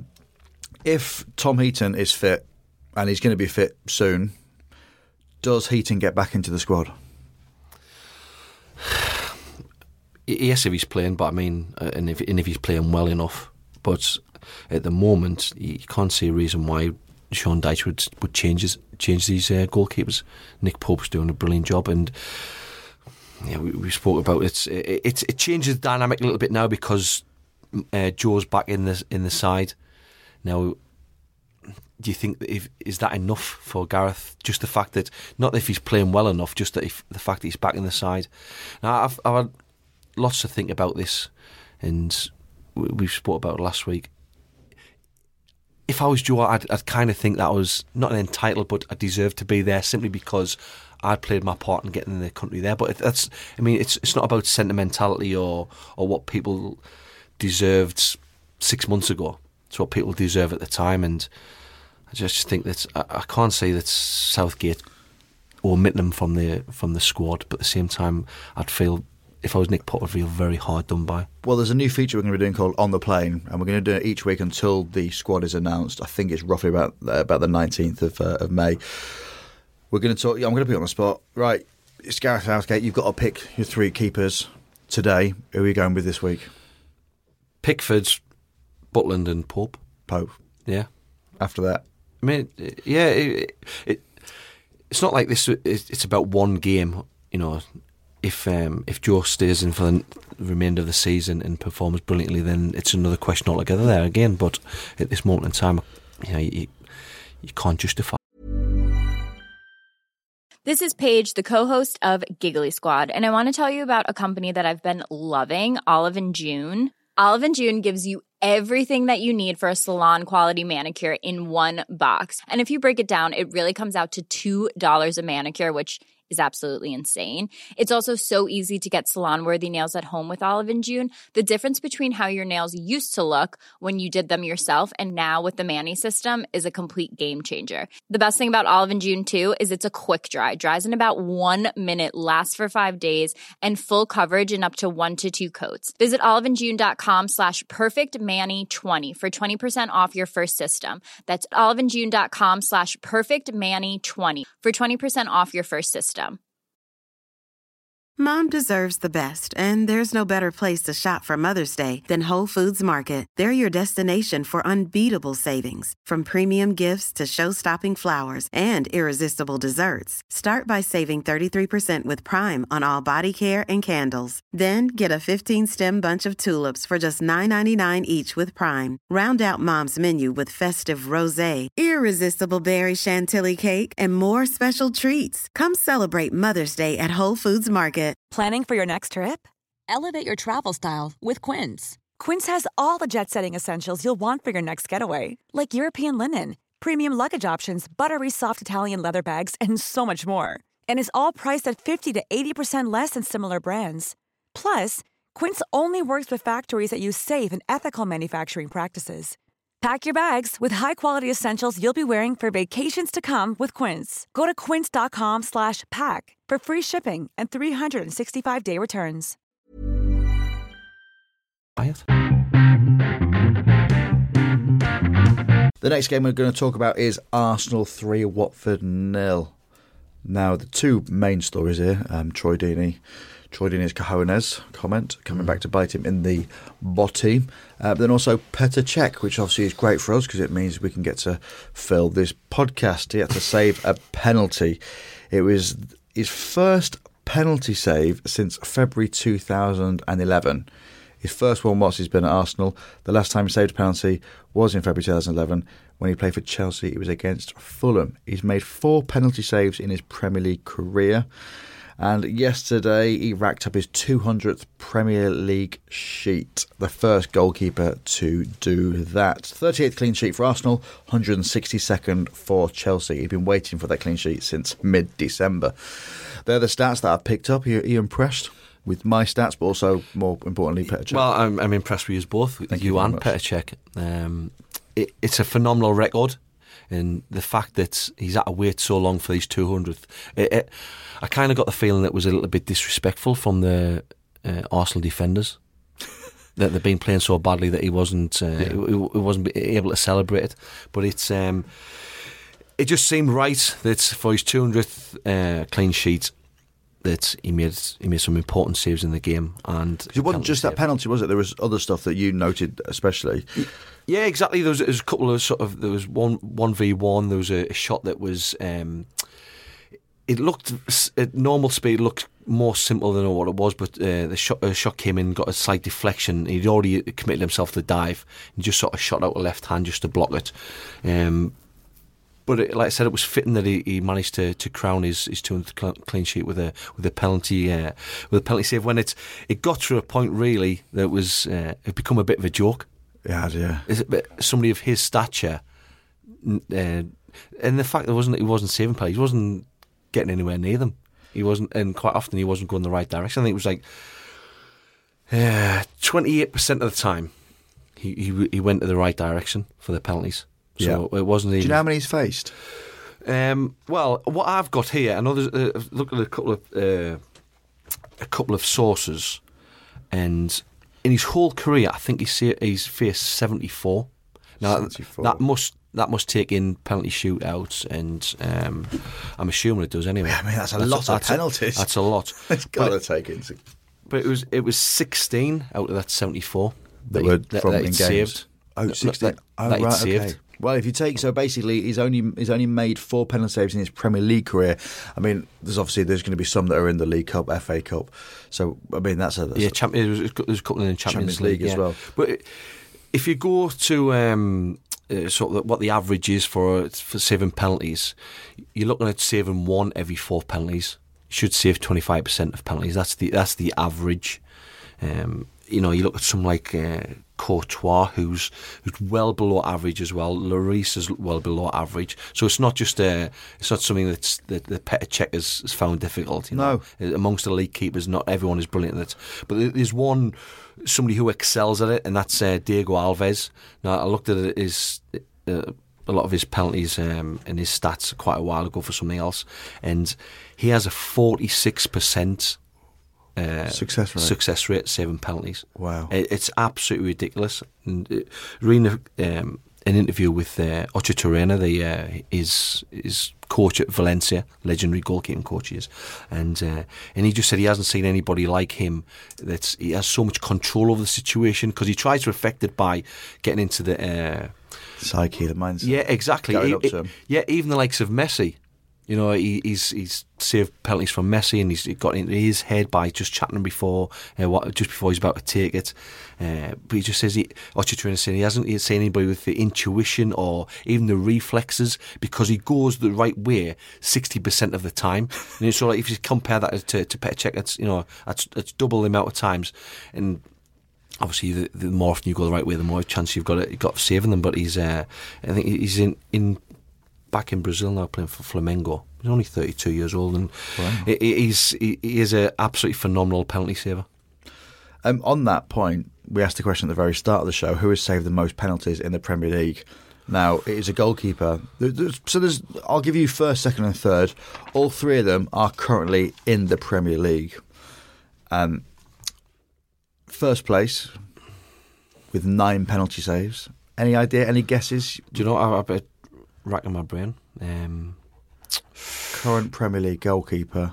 if Tom Heaton is fit, and he's going to be fit soon, does Heaton get back into the squad? Yes, if he's playing, but I mean, and if and if he's playing well enough, but at the moment, you can't see a reason why Sean Dyche would would change his, change these uh, goalkeepers. Nick Pope's doing a brilliant job, and yeah, we, we spoke about it. It, it. It changes the dynamic a little bit now because uh, Joe's back in the in the side now. Do you think that if, is that enough for Gareth? Just the fact that not if he's playing well enough, just that if, the fact that he's back in the side. Now I've, I've had lots to think about this, and we, we spoke about it last week. If I was Joe, I'd, I'd kind of think that I was not entitled, but I deserved to be there simply because I'd played my part in getting the country there. But that's, I mean, it's it's not about sentimentality or or what people deserved six months ago. It's what people deserve at the time, and I just think that I, I can't say that Southgate omitting them from the from the squad, but at the same time, I'd feel if I was Nick Potter, I'd feel very hard done by. Well, there's a new feature we're going to be doing called On the Plane, and we're going to do it each week until the squad is announced. I think it's roughly about uh, about the nineteenth of, uh, of May. We're going to talk. Yeah, I'm going to put you on the spot. Right, it's Gareth Southgate. You've got to pick your three keepers today. Who are you going with this week? Pickford, Butland, and Pope. Pope. Yeah. After that, I mean, yeah. It, it, it's not like this. It's about one game. You know, if um, if Joe stays in for the remainder of the season and performs brilliantly, then it's another question altogether there again. But at this moment in time, you know, you, you can't justify. This is Paige, the co-host of Giggly Squad, and I want to tell you about a company that I've been loving, Olive and June. Olive and June gives you everything that you need for a salon-quality manicure in one box. And if you break it down, it really comes out to two dollars a manicure, which is absolutely insane. It's also so easy to get salon-worthy nails at home with Olive and June. The difference between how your nails used to look when you did them yourself and now with the Mani system is a complete game changer. The best thing about Olive and June, too, is it's a quick dry. Dries in about one minute, lasts for five days, and full coverage in up to one to two coats. Visit oliveandjune.com slash perfectmani20 for twenty percent off your first system. That's oliveandjune.com slash perfectmani20 for twenty percent off your first system. Mom deserves the best, and there's no better place to shop for Mother's Day than Whole Foods Market. They're your destination for unbeatable savings, from premium gifts to show-stopping flowers and irresistible desserts. Start by saving thirty-three percent with Prime on all body care and candles. Then get a fifteen-stem bunch of tulips for just nine ninety-nine each with Prime. Round out Mom's menu with festive rosé, irresistible berry chantilly cake, and more special treats. Come celebrate Mother's Day at Whole Foods Market. Planning for your next trip? Elevate your travel style with Quince. Quince has all the jet-setting essentials you'll want for your next getaway, like European linen, premium luggage options, buttery soft Italian leather bags, and so much more. And is all priced at fifty to eighty percent less than similar brands. Plus, Quince only works with factories that use safe and ethical manufacturing practices. Pack your bags with high-quality essentials you'll be wearing for vacations to come with Quince. Go to quince.com slash pack for free shipping and three sixty-five day returns. The next game we're going to talk about is Arsenal three, Watford nil. Now, the two main stories here, um, Troy Deeney. Troy Deeney's cojones comment coming back to bite him in the bottom. Uh, but then also Petr Cech, which obviously is great for us because it means we can get to fill this podcast. He had to save a penalty. It was his first penalty save since February two thousand eleven. His first one whilst he's been at Arsenal. The last time he saved a penalty was in February two thousand eleven when he played for Chelsea. It was against Fulham. He's made four penalty saves in his Premier League career. And yesterday, he racked up his two hundredth Premier League sheet. The first goalkeeper to do that. thirty-eighth clean sheet for Arsenal, one hundred sixty-second for Chelsea. He'd been waiting for that clean sheet since mid-December. They're the stats that I've picked up. Are you, are you impressed with my stats, but also, more importantly, Petr Cech? Well, I'm, I'm impressed with you both, Thank you, you and much. Petr Cech. Um, it, it's a phenomenal record. And the fact that he's had to wait so long for these two hundredth, it, it, I kind of got the feeling that it was a little bit disrespectful from the uh, Arsenal defenders that they've been playing so badly that he wasn't uh, yeah. he, he wasn't able to celebrate it. But it's um, it just seemed right that for his two hundredth uh, clean sheet that he made he made some important saves in the game. And it wasn't just that penalty, was it? There was other stuff that you noted, especially. Yeah, exactly. There was, there was a couple of sort of there was one one v one. There was a, a shot that was. Um, it looked at normal speed looked more simple than what it was, but uh, the shot uh, shot came in, got a slight deflection. He'd already committed himself to the dive and just sort of shot out the left hand just to block it. Um, But it, like I said, it was fitting that he, he managed to, to crown his, his two hundredth clean sheet with a with a penalty uh, with a penalty save. When it it got to a point really that it was uh, it become a bit of a joke. Yeah, yeah. Is it somebody of his stature, uh, and the fact that wasn't he wasn't saving penalties, he wasn't getting anywhere near them. He wasn't, and quite often he wasn't going the right direction. I think it was like twenty-eight percent of the time he, he he went to the right direction for the penalties. So yeah. It wasn't even. Do you know how many he's faced? Um, well, what I've got here, I know there's uh, I've looked at a couple of uh, a couple of sources, and in his whole career, I think he's he's faced seventy-four. Now seventy-four. that must that must take in penalty shootouts, and um, I'm assuming it does anyway. I mean, that's a lot a, of penalties. A, that's a lot. It's got But to take into But it was it was sixteen out of that seventy-four that he- were that, from that in he'd games. saved. Oh, No, sixteen. that- oh, that he'd right, saved. okay. Well, if you take so basically, he's only he's only made four penalty saves in his Premier League career. I mean, there's obviously there's going to be some that are in the League Cup, F A Cup. So I mean, that's a that's Yeah, a- Champions. There's a couple in the Champions, Champions League as yeah. well. But if you go to um, uh, sort of what the average is for for saving penalties, you're looking at saving one every four penalties. You should save twenty-five percent of penalties. That's the that's the average. Um, you know, you look at someone like uh, Courtois, who's who's well below average as well. Lloris is well below average. So it's not just uh, it's not something that's that the Petr Cech has, has found difficult. You know? No, amongst the league keepers, not everyone is brilliant at it. But there's one somebody who excels at it, and that's uh, Diego Alves. Now I looked at it, his uh, a lot of his penalties um, and his stats quite a while ago for something else, and he has a forty-six percent. Uh, Success rate. Success rate saving penalties. Wow. It, it's absolutely ridiculous. And, uh, reading a, um, an interview with uh, Ocho Torrena, the uh, his his coach at Valencia, legendary goalkeeping coach he is, and uh, and he just said he hasn't seen anybody like him. That's he has so much control over the situation because he tries to affect it by getting into the uh, psyche, the mindset. Yeah, exactly. Going He- up to he- him. yeah, even the likes of Messi. You know, he, he's he's saved penalties from Messi, and he's got into his head by just chatting him before, uh, what, just before he's about to take it. Uh, but he just says he, Ocho Torrena saying he hasn't seen anybody with the intuition or even the reflexes because he goes the right way sixty percent of the time. And it's sort of like if you compare that to to Petr Cech, it's you know that's that's double the amount of times. And obviously, the, the more often you go the right way, the more chance you've got it, you've got of saving them. But he's, uh, I think he's in in. back in Brazil now playing for Flamengo. He's only thirty-two years old, and Wow. he, he's he, he is an absolutely phenomenal penalty saver. Um, on that point, we asked the question at the very start of the show: who has saved the most penalties in the Premier League? Now, it is a goalkeeper. There- there's- So there's, I'll give you first, second, and third. All three of them are currently in the Premier League. Um, first place with nine penalty saves. Any idea? Any guesses? Do you know? I, I've been racking my brain. Um, Current Premier League goalkeeper.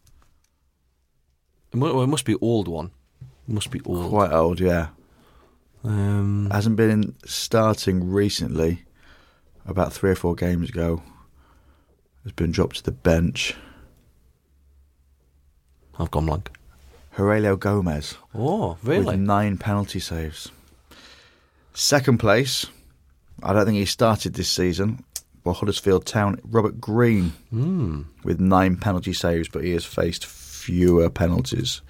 it, mu- well, it must be old one. It must be old. Quite old, yeah. Um, Hasn't been in starting recently. About three or four games ago. Has been dropped to the bench. I've gone blank. Aurelio Gomez. Oh, really? With nine penalty saves. Second place, I don't think he started this season, for Huddersfield Town, Robert Green, Mm. with nine penalty saves, but he has faced fewer penalties.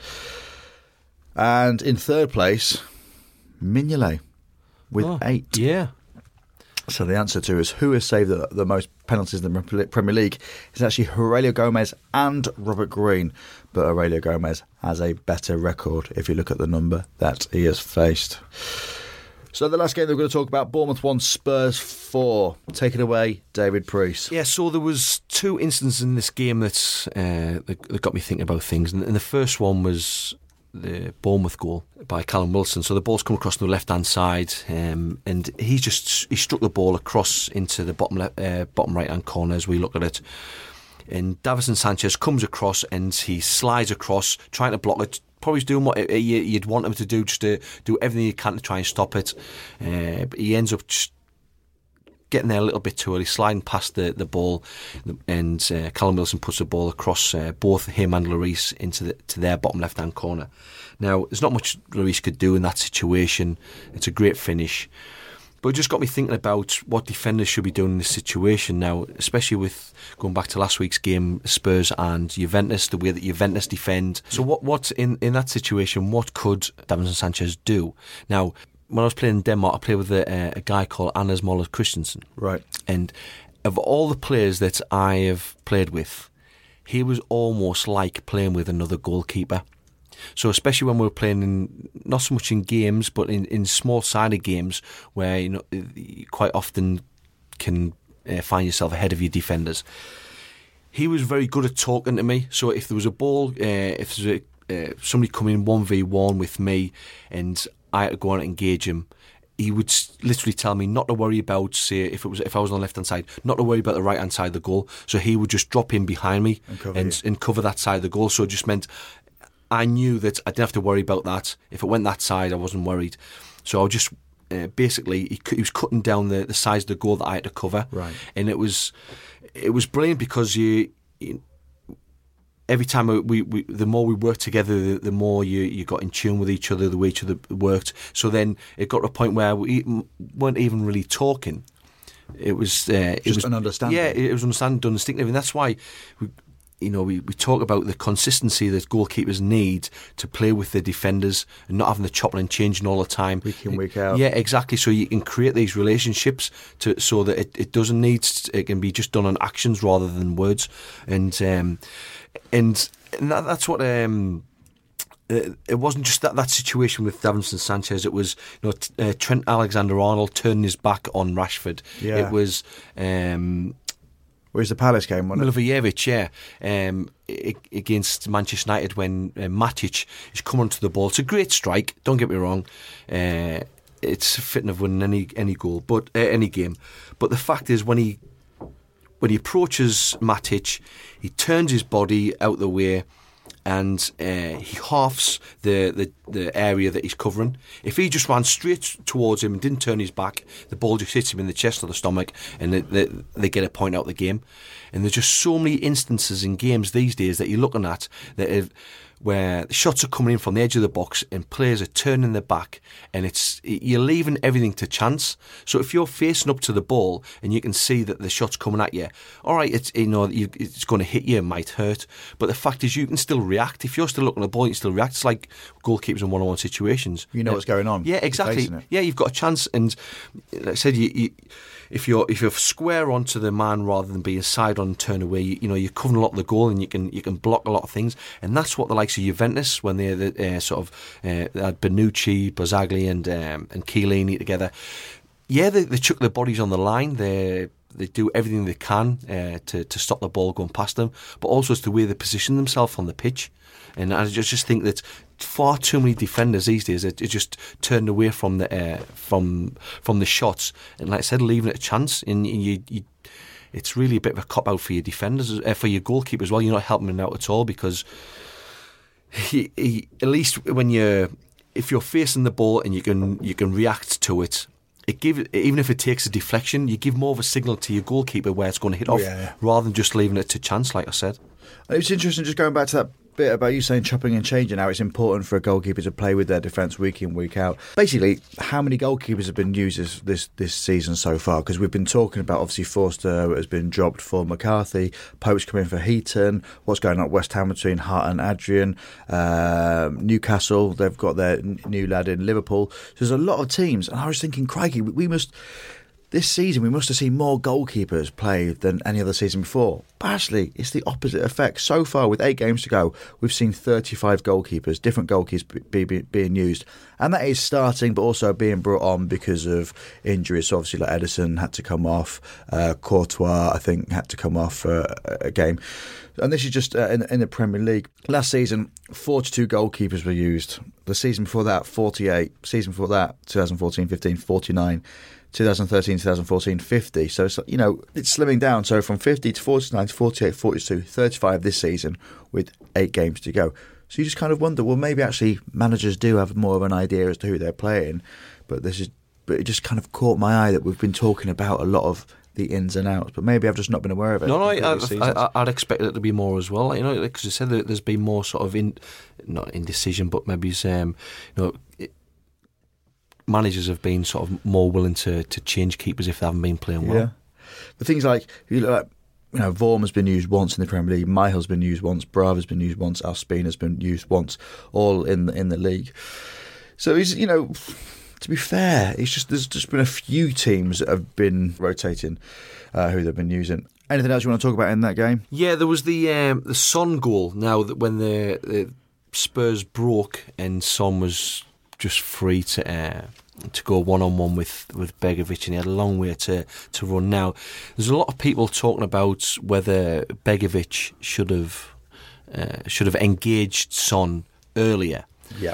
And in third place, Mignolet, with Oh, eight. Yeah. So the answer to is who has saved the, the most penalties in the Premier League is actually Aurelio Gomez and Robert Green. But Aurelio Gomez has a better record if you look at the number that he has faced. So the last game that we're going to talk about, Bournemouth one, Spurs four. Take it away, David Priest. Yeah, so there was two instances in this game that's, uh, that, that got me thinking about things. And, and the first one was the Bournemouth goal by Callum Wilson. So the ball's come across the left-hand side, um, and he just he struck the ball across into the bottom left, uh, bottom right-hand corner as we look at it. And Davinson Sanchez comes across and he slides across, trying to block it. Probably doing what you'd want him to do, just to do everything he can to try and stop it. Uh, but he ends up just getting there a little bit too early, sliding past the, the ball, and uh, Callum Wilson puts the ball across uh, both him and Lloris into the, to their bottom left-hand corner. Now, there's not much Lloris could do in that situation. It's a great finish. But it just got me thinking about what defenders should be doing in this situation now, especially with going back to last week's game, Spurs and Juventus, the way that Juventus defend. So what, what in, in that situation, what could Davinson Sanchez do? Now, when I was playing in Denmark, I played with a, a guy called Anders Moller Christensen. Right. And of all the players that I have played with, he was almost like playing with another goalkeeper. So especially when we were playing in, not so much in games, but in, in small-sided games where you know you quite often can uh, find yourself ahead of your defenders. He was very good at talking to me. So if there was a ball, uh, if there was a uh, somebody come in one v one with me, and I had to go on and engage him, he would literally tell me not to worry about, say, if it was if I was on the left hand side, not to worry about the right hand side of the goal. So he would just drop in behind me and cover, and, and cover that side of the goal. So it just meant I knew that I didn't have to worry about that. If it went that side, I wasn't worried. So I would just uh, basically he, he was cutting down the, the size of the goal that I had to cover, right? And it was it was brilliant because you. you Every time we, we, the more we worked together, the, the more you, you got in tune with each other, the way each other worked. So then it got to a point where we weren't even really talking. It was uh, just it was, an understanding. Yeah, it was understanding, done instinctively, and that's why we, you know, we, we talk about the consistency that goalkeepers need to play with the defenders and not having the chopping and changing all the time, week in, week out. Yeah, exactly. So you can create these relationships to so that it, it doesn't need, it can be just done on actions rather than words, and. Um, And, and that, that's what um, uh, it wasn't just that, that situation with Davinson Sanchez. It was you know t- uh, Trent Alexander-Arnold turning his back on Rashford. Yeah. It was um, where's the Palace game? Wasn't it? Milivojevic, yeah, um, I- against Manchester United when uh, Matic is coming onto the ball. It's a great strike. Don't get me wrong. Uh, it's fitting of winning any any goal, but uh, any game. But the fact is, when he When he approaches Matic, he turns his body out the way and uh, he halves the, the, the area that he's covering. If he just ran straight towards him and didn't turn his back, the ball just hits him in the chest or the stomach and they, they, they get a point out of the game. And there's just so many instances in games these days that you're looking at that have, where the shots are coming in from the edge of the box and players are turning their back and it's you're leaving everything to chance. So if you're facing up to the ball and you can see that the shot's coming at you, all right, it's you know you, it's going to hit you, it might hurt, but the fact is you can still react. If you're still looking at the ball, you can still react. It's like goalkeepers in one-on-one situations. You know uh, what's going on. Yeah, exactly. Yeah, you've got a chance. And like I said, you, you, if you're if you're square onto the man rather than being side on and turn away, you, you know you're covering a lot of the goal and you can you can block a lot of things, and that's what the likes of Juventus when they're the, uh, sort of uh, they had Bonucci, Barzagli, and um, and Chiellini together. Yeah, they, they chuck their bodies on the line. They they do everything they can uh, to to stop the ball going past them, but also it's the way they position themselves on the pitch. And I just just think that far too many defenders these days are just turned away from the uh, from from the shots, and like I said, leaving it a chance. And you, you it's really a bit of a cop out for your defenders, uh, for your goalkeeper as well. You're not helping them out at all because he, he, at least when you're if you're facing the ball and you can you can react to it. It give even if it takes a deflection, you give more of a signal to your goalkeeper where it's going to hit off, yeah, yeah. rather than just leaving it to chance, like I said. And it's interesting, just going back to that bit about you saying chopping and changing, how it's important for a goalkeeper to play with their defence week in, week out. Basically, how many goalkeepers have been used this this, this season so far? Because we've been talking about, obviously, Forster has been dropped for McCarthy, Pope's come in for Heaton, what's going on at West Ham between Hart and Adrian, uh, Newcastle, they've got their new lad in Liverpool. So there's a lot of teams, and I was thinking, crikey, we must... This season, we must have seen more goalkeepers play than any other season before. But actually, it's the opposite effect. So far, with eight games to go, we've seen thirty-five goalkeepers, different goalkeepers be, be, being used. And that is starting, but also being brought on because of injuries. So obviously, like Edison had to come off. Uh, Courtois, I think, had to come off for a, a game. And this is just uh, in, in the Premier League. Last season, forty-two goalkeepers were used. The season before that, forty-eight. Season before that, twenty fourteen fifteen, forty-nine. twenty thirteen twenty fourteen, fifty. So, it's, you know, it's slimming down. So from fifty to forty-nine to forty-eight, forty-two, thirty-five this season with eight games to go. So you just kind of wonder, well, maybe actually managers do have more of an idea as to who they're playing. But this is, but it just kind of caught my eye that we've been talking about a lot of the ins and outs. But maybe I've just not been aware of it. No, no, I, I, I, I'd expect it to be more as well. You know, because you said that there's been more sort of in, not indecision, but maybe um, you know. It, managers have been sort of more willing to, to change keepers if they haven't been playing well. Yeah. But things like, you look like, you know, Vorm has been used once in the Premier League, Mihil's been used once, Brava's been used once, Ospina's been used once, all in the, in the league. So he's, you know, to be fair, it's just there's just been a few teams that have been rotating uh, who they've been using. Anything else you want to talk about in that game? Yeah, there was the um, the Son goal. Now that when the, the Spurs broke and Son was just free to uh, to go one on one with with Begovic, and he had a long way to to run. Now, there's a lot of people talking about whether Begovic should have uh, should have engaged Son earlier. Yeah.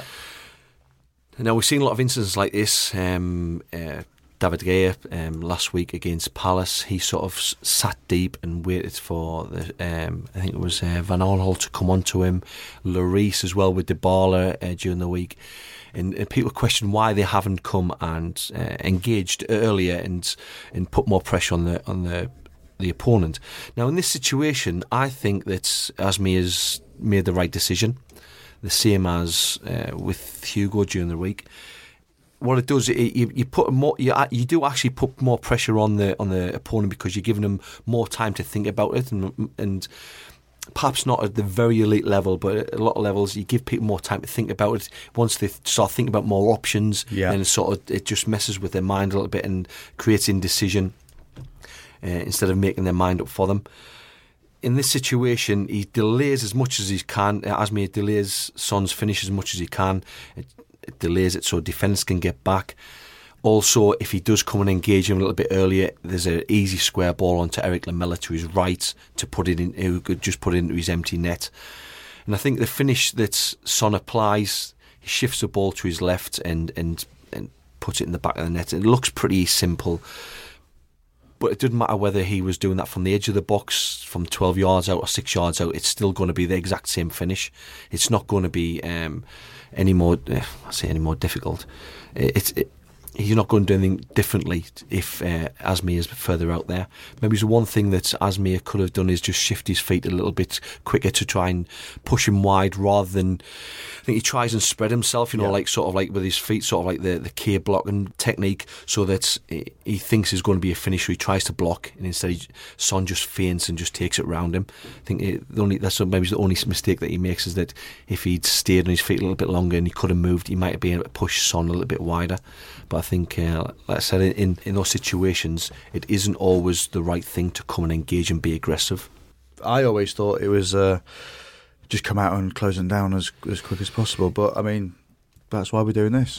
Now, we've seen a lot of instances like this. Um, uh, David Gea um, last week against Palace, he sort of s- sat deep and waited for the um, I think it was uh, Van Aanholt to come onto him, Lloris as well with Dybala uh, during the week, and, and people question why they haven't come and uh, engaged earlier and and put more pressure on the on the the opponent. Now, in this situation, I think that Asmi has made the right decision, the same as uh, with Hugo during the week. What it does, it, you, you put more, you, you do actually put more pressure on the on the opponent because you're giving them more time to think about it, and, and perhaps not at the very elite level, but at a lot of levels, you give people more time to think about it. Once they start thinking about more options, yeah. then it sort of it just messes with their mind a little bit and creates indecision uh, instead of making their mind up for them. In this situation, he delays as much as he can. Asmi delays Son's finish as much as he can. It, It delays it so defenders can get back. Also, if he does come and engage him a little bit earlier, there's an easy square ball onto Eric Lamela to his right to put it in. Who could just put it into his empty net. And I think the finish that Son applies, he shifts the ball to his left and and and puts it in the back of the net. It looks pretty simple, but it doesn't matter whether he was doing that from the edge of the box, from twelve yards out or six yards out. It's still going to be the exact same finish. It's not going to be Um, any more, I say any more difficult. It's it, he's not going to do anything differently if uh, Asmi is further out there. Maybe the one thing that Asmi could have done is just shift his feet a little bit quicker to try and push him wide, rather than, I think he tries and spread himself, you know, yeah. like sort of like with his feet, sort of like the, the K blocking technique, so that he thinks he's going to be a finisher. He tries to block, and instead he, Son just feints and just takes it round him. I think it, the only that's maybe the only mistake that he makes is that if he'd stayed on his feet a little bit longer and he could have moved, he might have been able to push Son a little bit wider. But I think, uh, like I said, in, in those situations, it isn't always the right thing to come and engage and be aggressive. I always thought it was uh, just come out and close them down as as quick as possible. But, I mean, that's why we're doing this.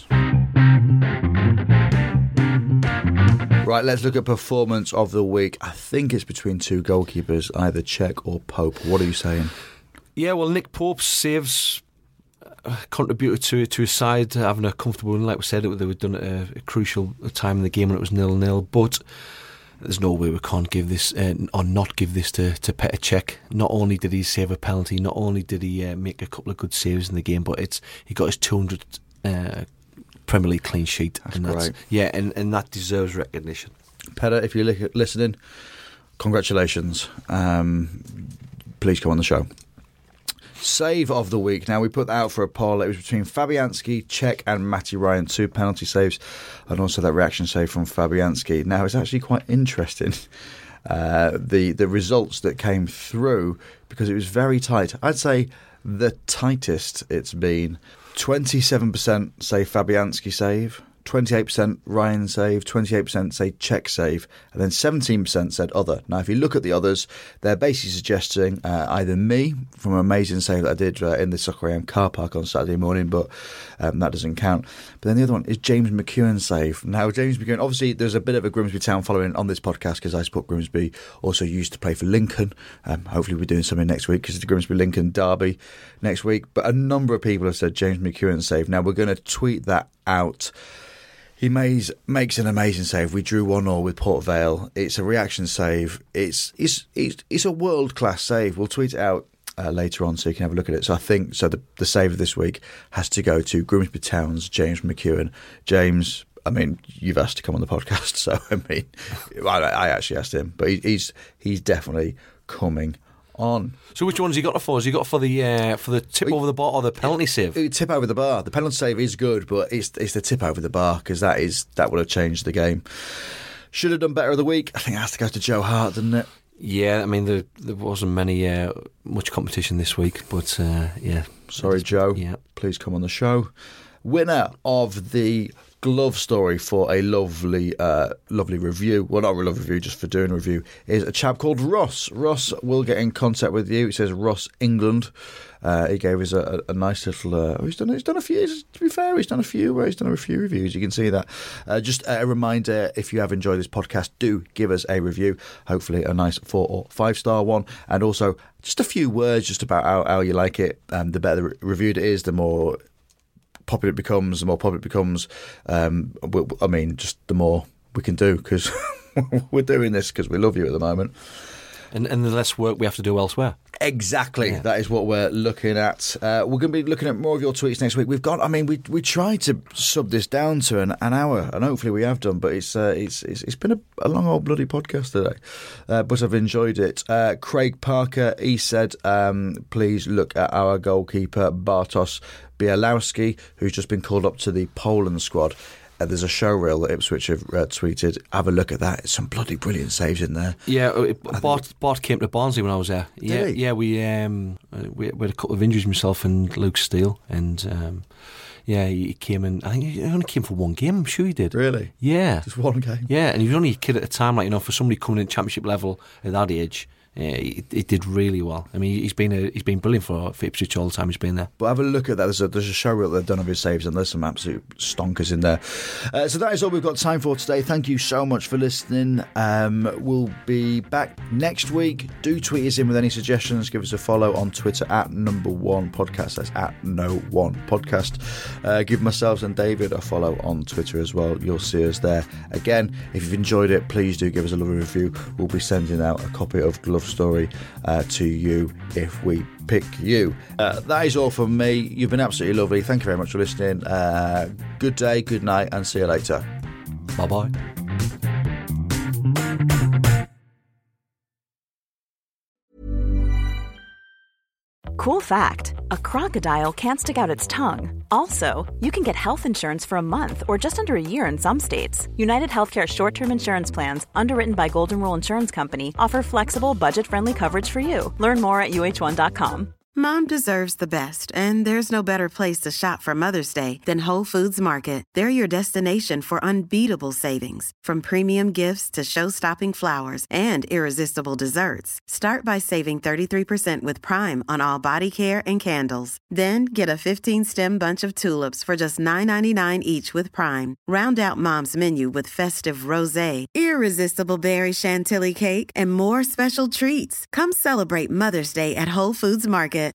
Right, let's look at performance of the week. I think it's between two goalkeepers, either Cech or Pope. What are you saying? Yeah, well, Nick Pope's saves contributed to to his side having a comfortable win. Like we said, they were done at a, a crucial time in the game when it was nil nil. But there's no way we can't give this uh, or not give this to, to Petr Cech. Not only did he save a penalty, not only did he uh, make a couple of good saves in the game, but it's he got his two hundredth uh, Premier League clean sheet. That's and that's, great. Yeah, and, and that deserves recognition. Petr, if you're li- listening, congratulations. Um, please come on the show. Save of the week. Now, we put that out for a poll. It was between Fabianski, Cech and Matty Ryan. Two penalty saves and also that reaction save from Fabianski. Now, it's actually quite interesting, uh, the, the results that came through, because it was very tight. I'd say the tightest it's been. twenty-seven percent say Fabianski save, twenty-eight percent Ryan save, twenty-eight percent say Cech save, and then seventeen percent said other. Now, if you look at the others, they're basically suggesting uh, either me from an amazing save that I did uh, in the Soccer A M car park on Saturday morning, but um, that doesn't count. But then the other one is James McEwen save. Now, James McEwen, obviously there's a bit of a Grimsby Town following on this podcast because I support Grimsby, also used to play for Lincoln. Um, hopefully we're doing something next week because it's the Grimsby-Lincoln derby next week. But a number of people have said James McEwen save. Now, we're going to tweet that out. He makes, makes an amazing save. We drew one all with Port Vale. It's a reaction save. It's it's it's, it's a world-class save. We'll tweet it out uh, later on so you can have a look at it. So I think so. The, the save of this week has to go to Grimsby Town's James McEwen. James, I mean, you've asked to come on the podcast, so I mean, I, I actually asked him, but he, he's he's definitely coming on. So which ones you got for? Has he got for the uh, for the tip over the bar or the penalty save? Tip over the bar. The penalty save is good, but it's it's the tip over the bar because that is that would have changed the game. Should have done better of the week. I think it has to go to Joe Hart, doesn't it? Yeah, I mean there there wasn't many uh, much competition this week, but uh, yeah. Sorry, Joe. Yeah, please come on the show. Winner of the Glove Story for a lovely, uh, lovely review. Well, not a lovely review, just for doing a review. Is a chap called Ross. Ross will get in contact with you. It says Ross England. Uh, he gave us a, a, a nice little. Uh, he's done. He's done a few. To be fair, he's done a few. He's done a few reviews. You can see that. Uh, just a reminder: if you have enjoyed this podcast, do give us a review. Hopefully, a nice four or five star one, and also just a few words just about how, how you like it. Um, the better reviewed it is, the more popular it becomes. The more popular it becomes. Um, I mean, just the more we can do, because we're doing this because we love you at the moment. And, and the less work we have to do elsewhere. Exactly. Yeah. That is what we're looking at. Uh, we're going to be looking at more of your tweets next week. We've got, I mean, we we tried to sub this down to an, an hour, and hopefully we have done, but it's uh, it's, it's it's been a, a long old bloody podcast today. Uh, but I've enjoyed it. Uh, Craig Parker, he said, um, please look at our goalkeeper, Bartosz Bielawski, who's just been called up to the Poland squad. Uh, there's a show reel that Ipswich have uh, tweeted. Have a look at that. It's some bloody brilliant saves in there. Yeah, it, Bart, Bart came to Barnsley when I was there. Yeah, Did he? yeah. We um we, we had a couple of injuries, myself and Luke Steele, and um yeah, he came in. I think he only came for one game. I'm sure he did. Really? Yeah, Just one game. yeah. And he was only a kid at the time. Like, you know, for somebody coming in Championship level at that age. Yeah, he, he did really well. I mean, he's been a, he's been brilliant for, for Ipswich all the time he's been there. But have a look at that. There's a, there's a show reel they've done of his saves, and there's some absolute stonkers in there. Uh, so that is all we've got time for today. Thank you so much for listening. Um, we'll be back next week. Do tweet us in with any suggestions. Give us a follow on Twitter at number one podcast. That's at no one podcast. Uh, give myself and David a follow on Twitter as well. You'll see us there. Again, if you've enjoyed it, please do give us a lovely review. We'll be sending out a copy of Glove Story uh, to you if we pick you. Uh, that is all from me. You've been absolutely lovely. Thank you very much for listening. Uh, good day, good night, and see you later. Bye bye. Cool fact, a crocodile can't stick out its tongue. Also, you can get health insurance for a month or just under a year in some states. United Healthcare short-term insurance plans, underwritten by Golden Rule Insurance Company, offer flexible, budget-friendly coverage for you. Learn more at U H one dot com. Mom deserves the best, and there's no better place to shop for Mother's Day than Whole Foods Market. They're your destination for unbeatable savings, from premium gifts to show-stopping flowers and irresistible desserts. Start by saving thirty-three percent with Prime on all body care and candles. Then get a fifteen-stem bunch of tulips for just nine ninety-nine each with Prime. Round out Mom's menu with festive rosé, irresistible berry chantilly cake, and more special treats. Come celebrate Mother's Day at Whole Foods Market.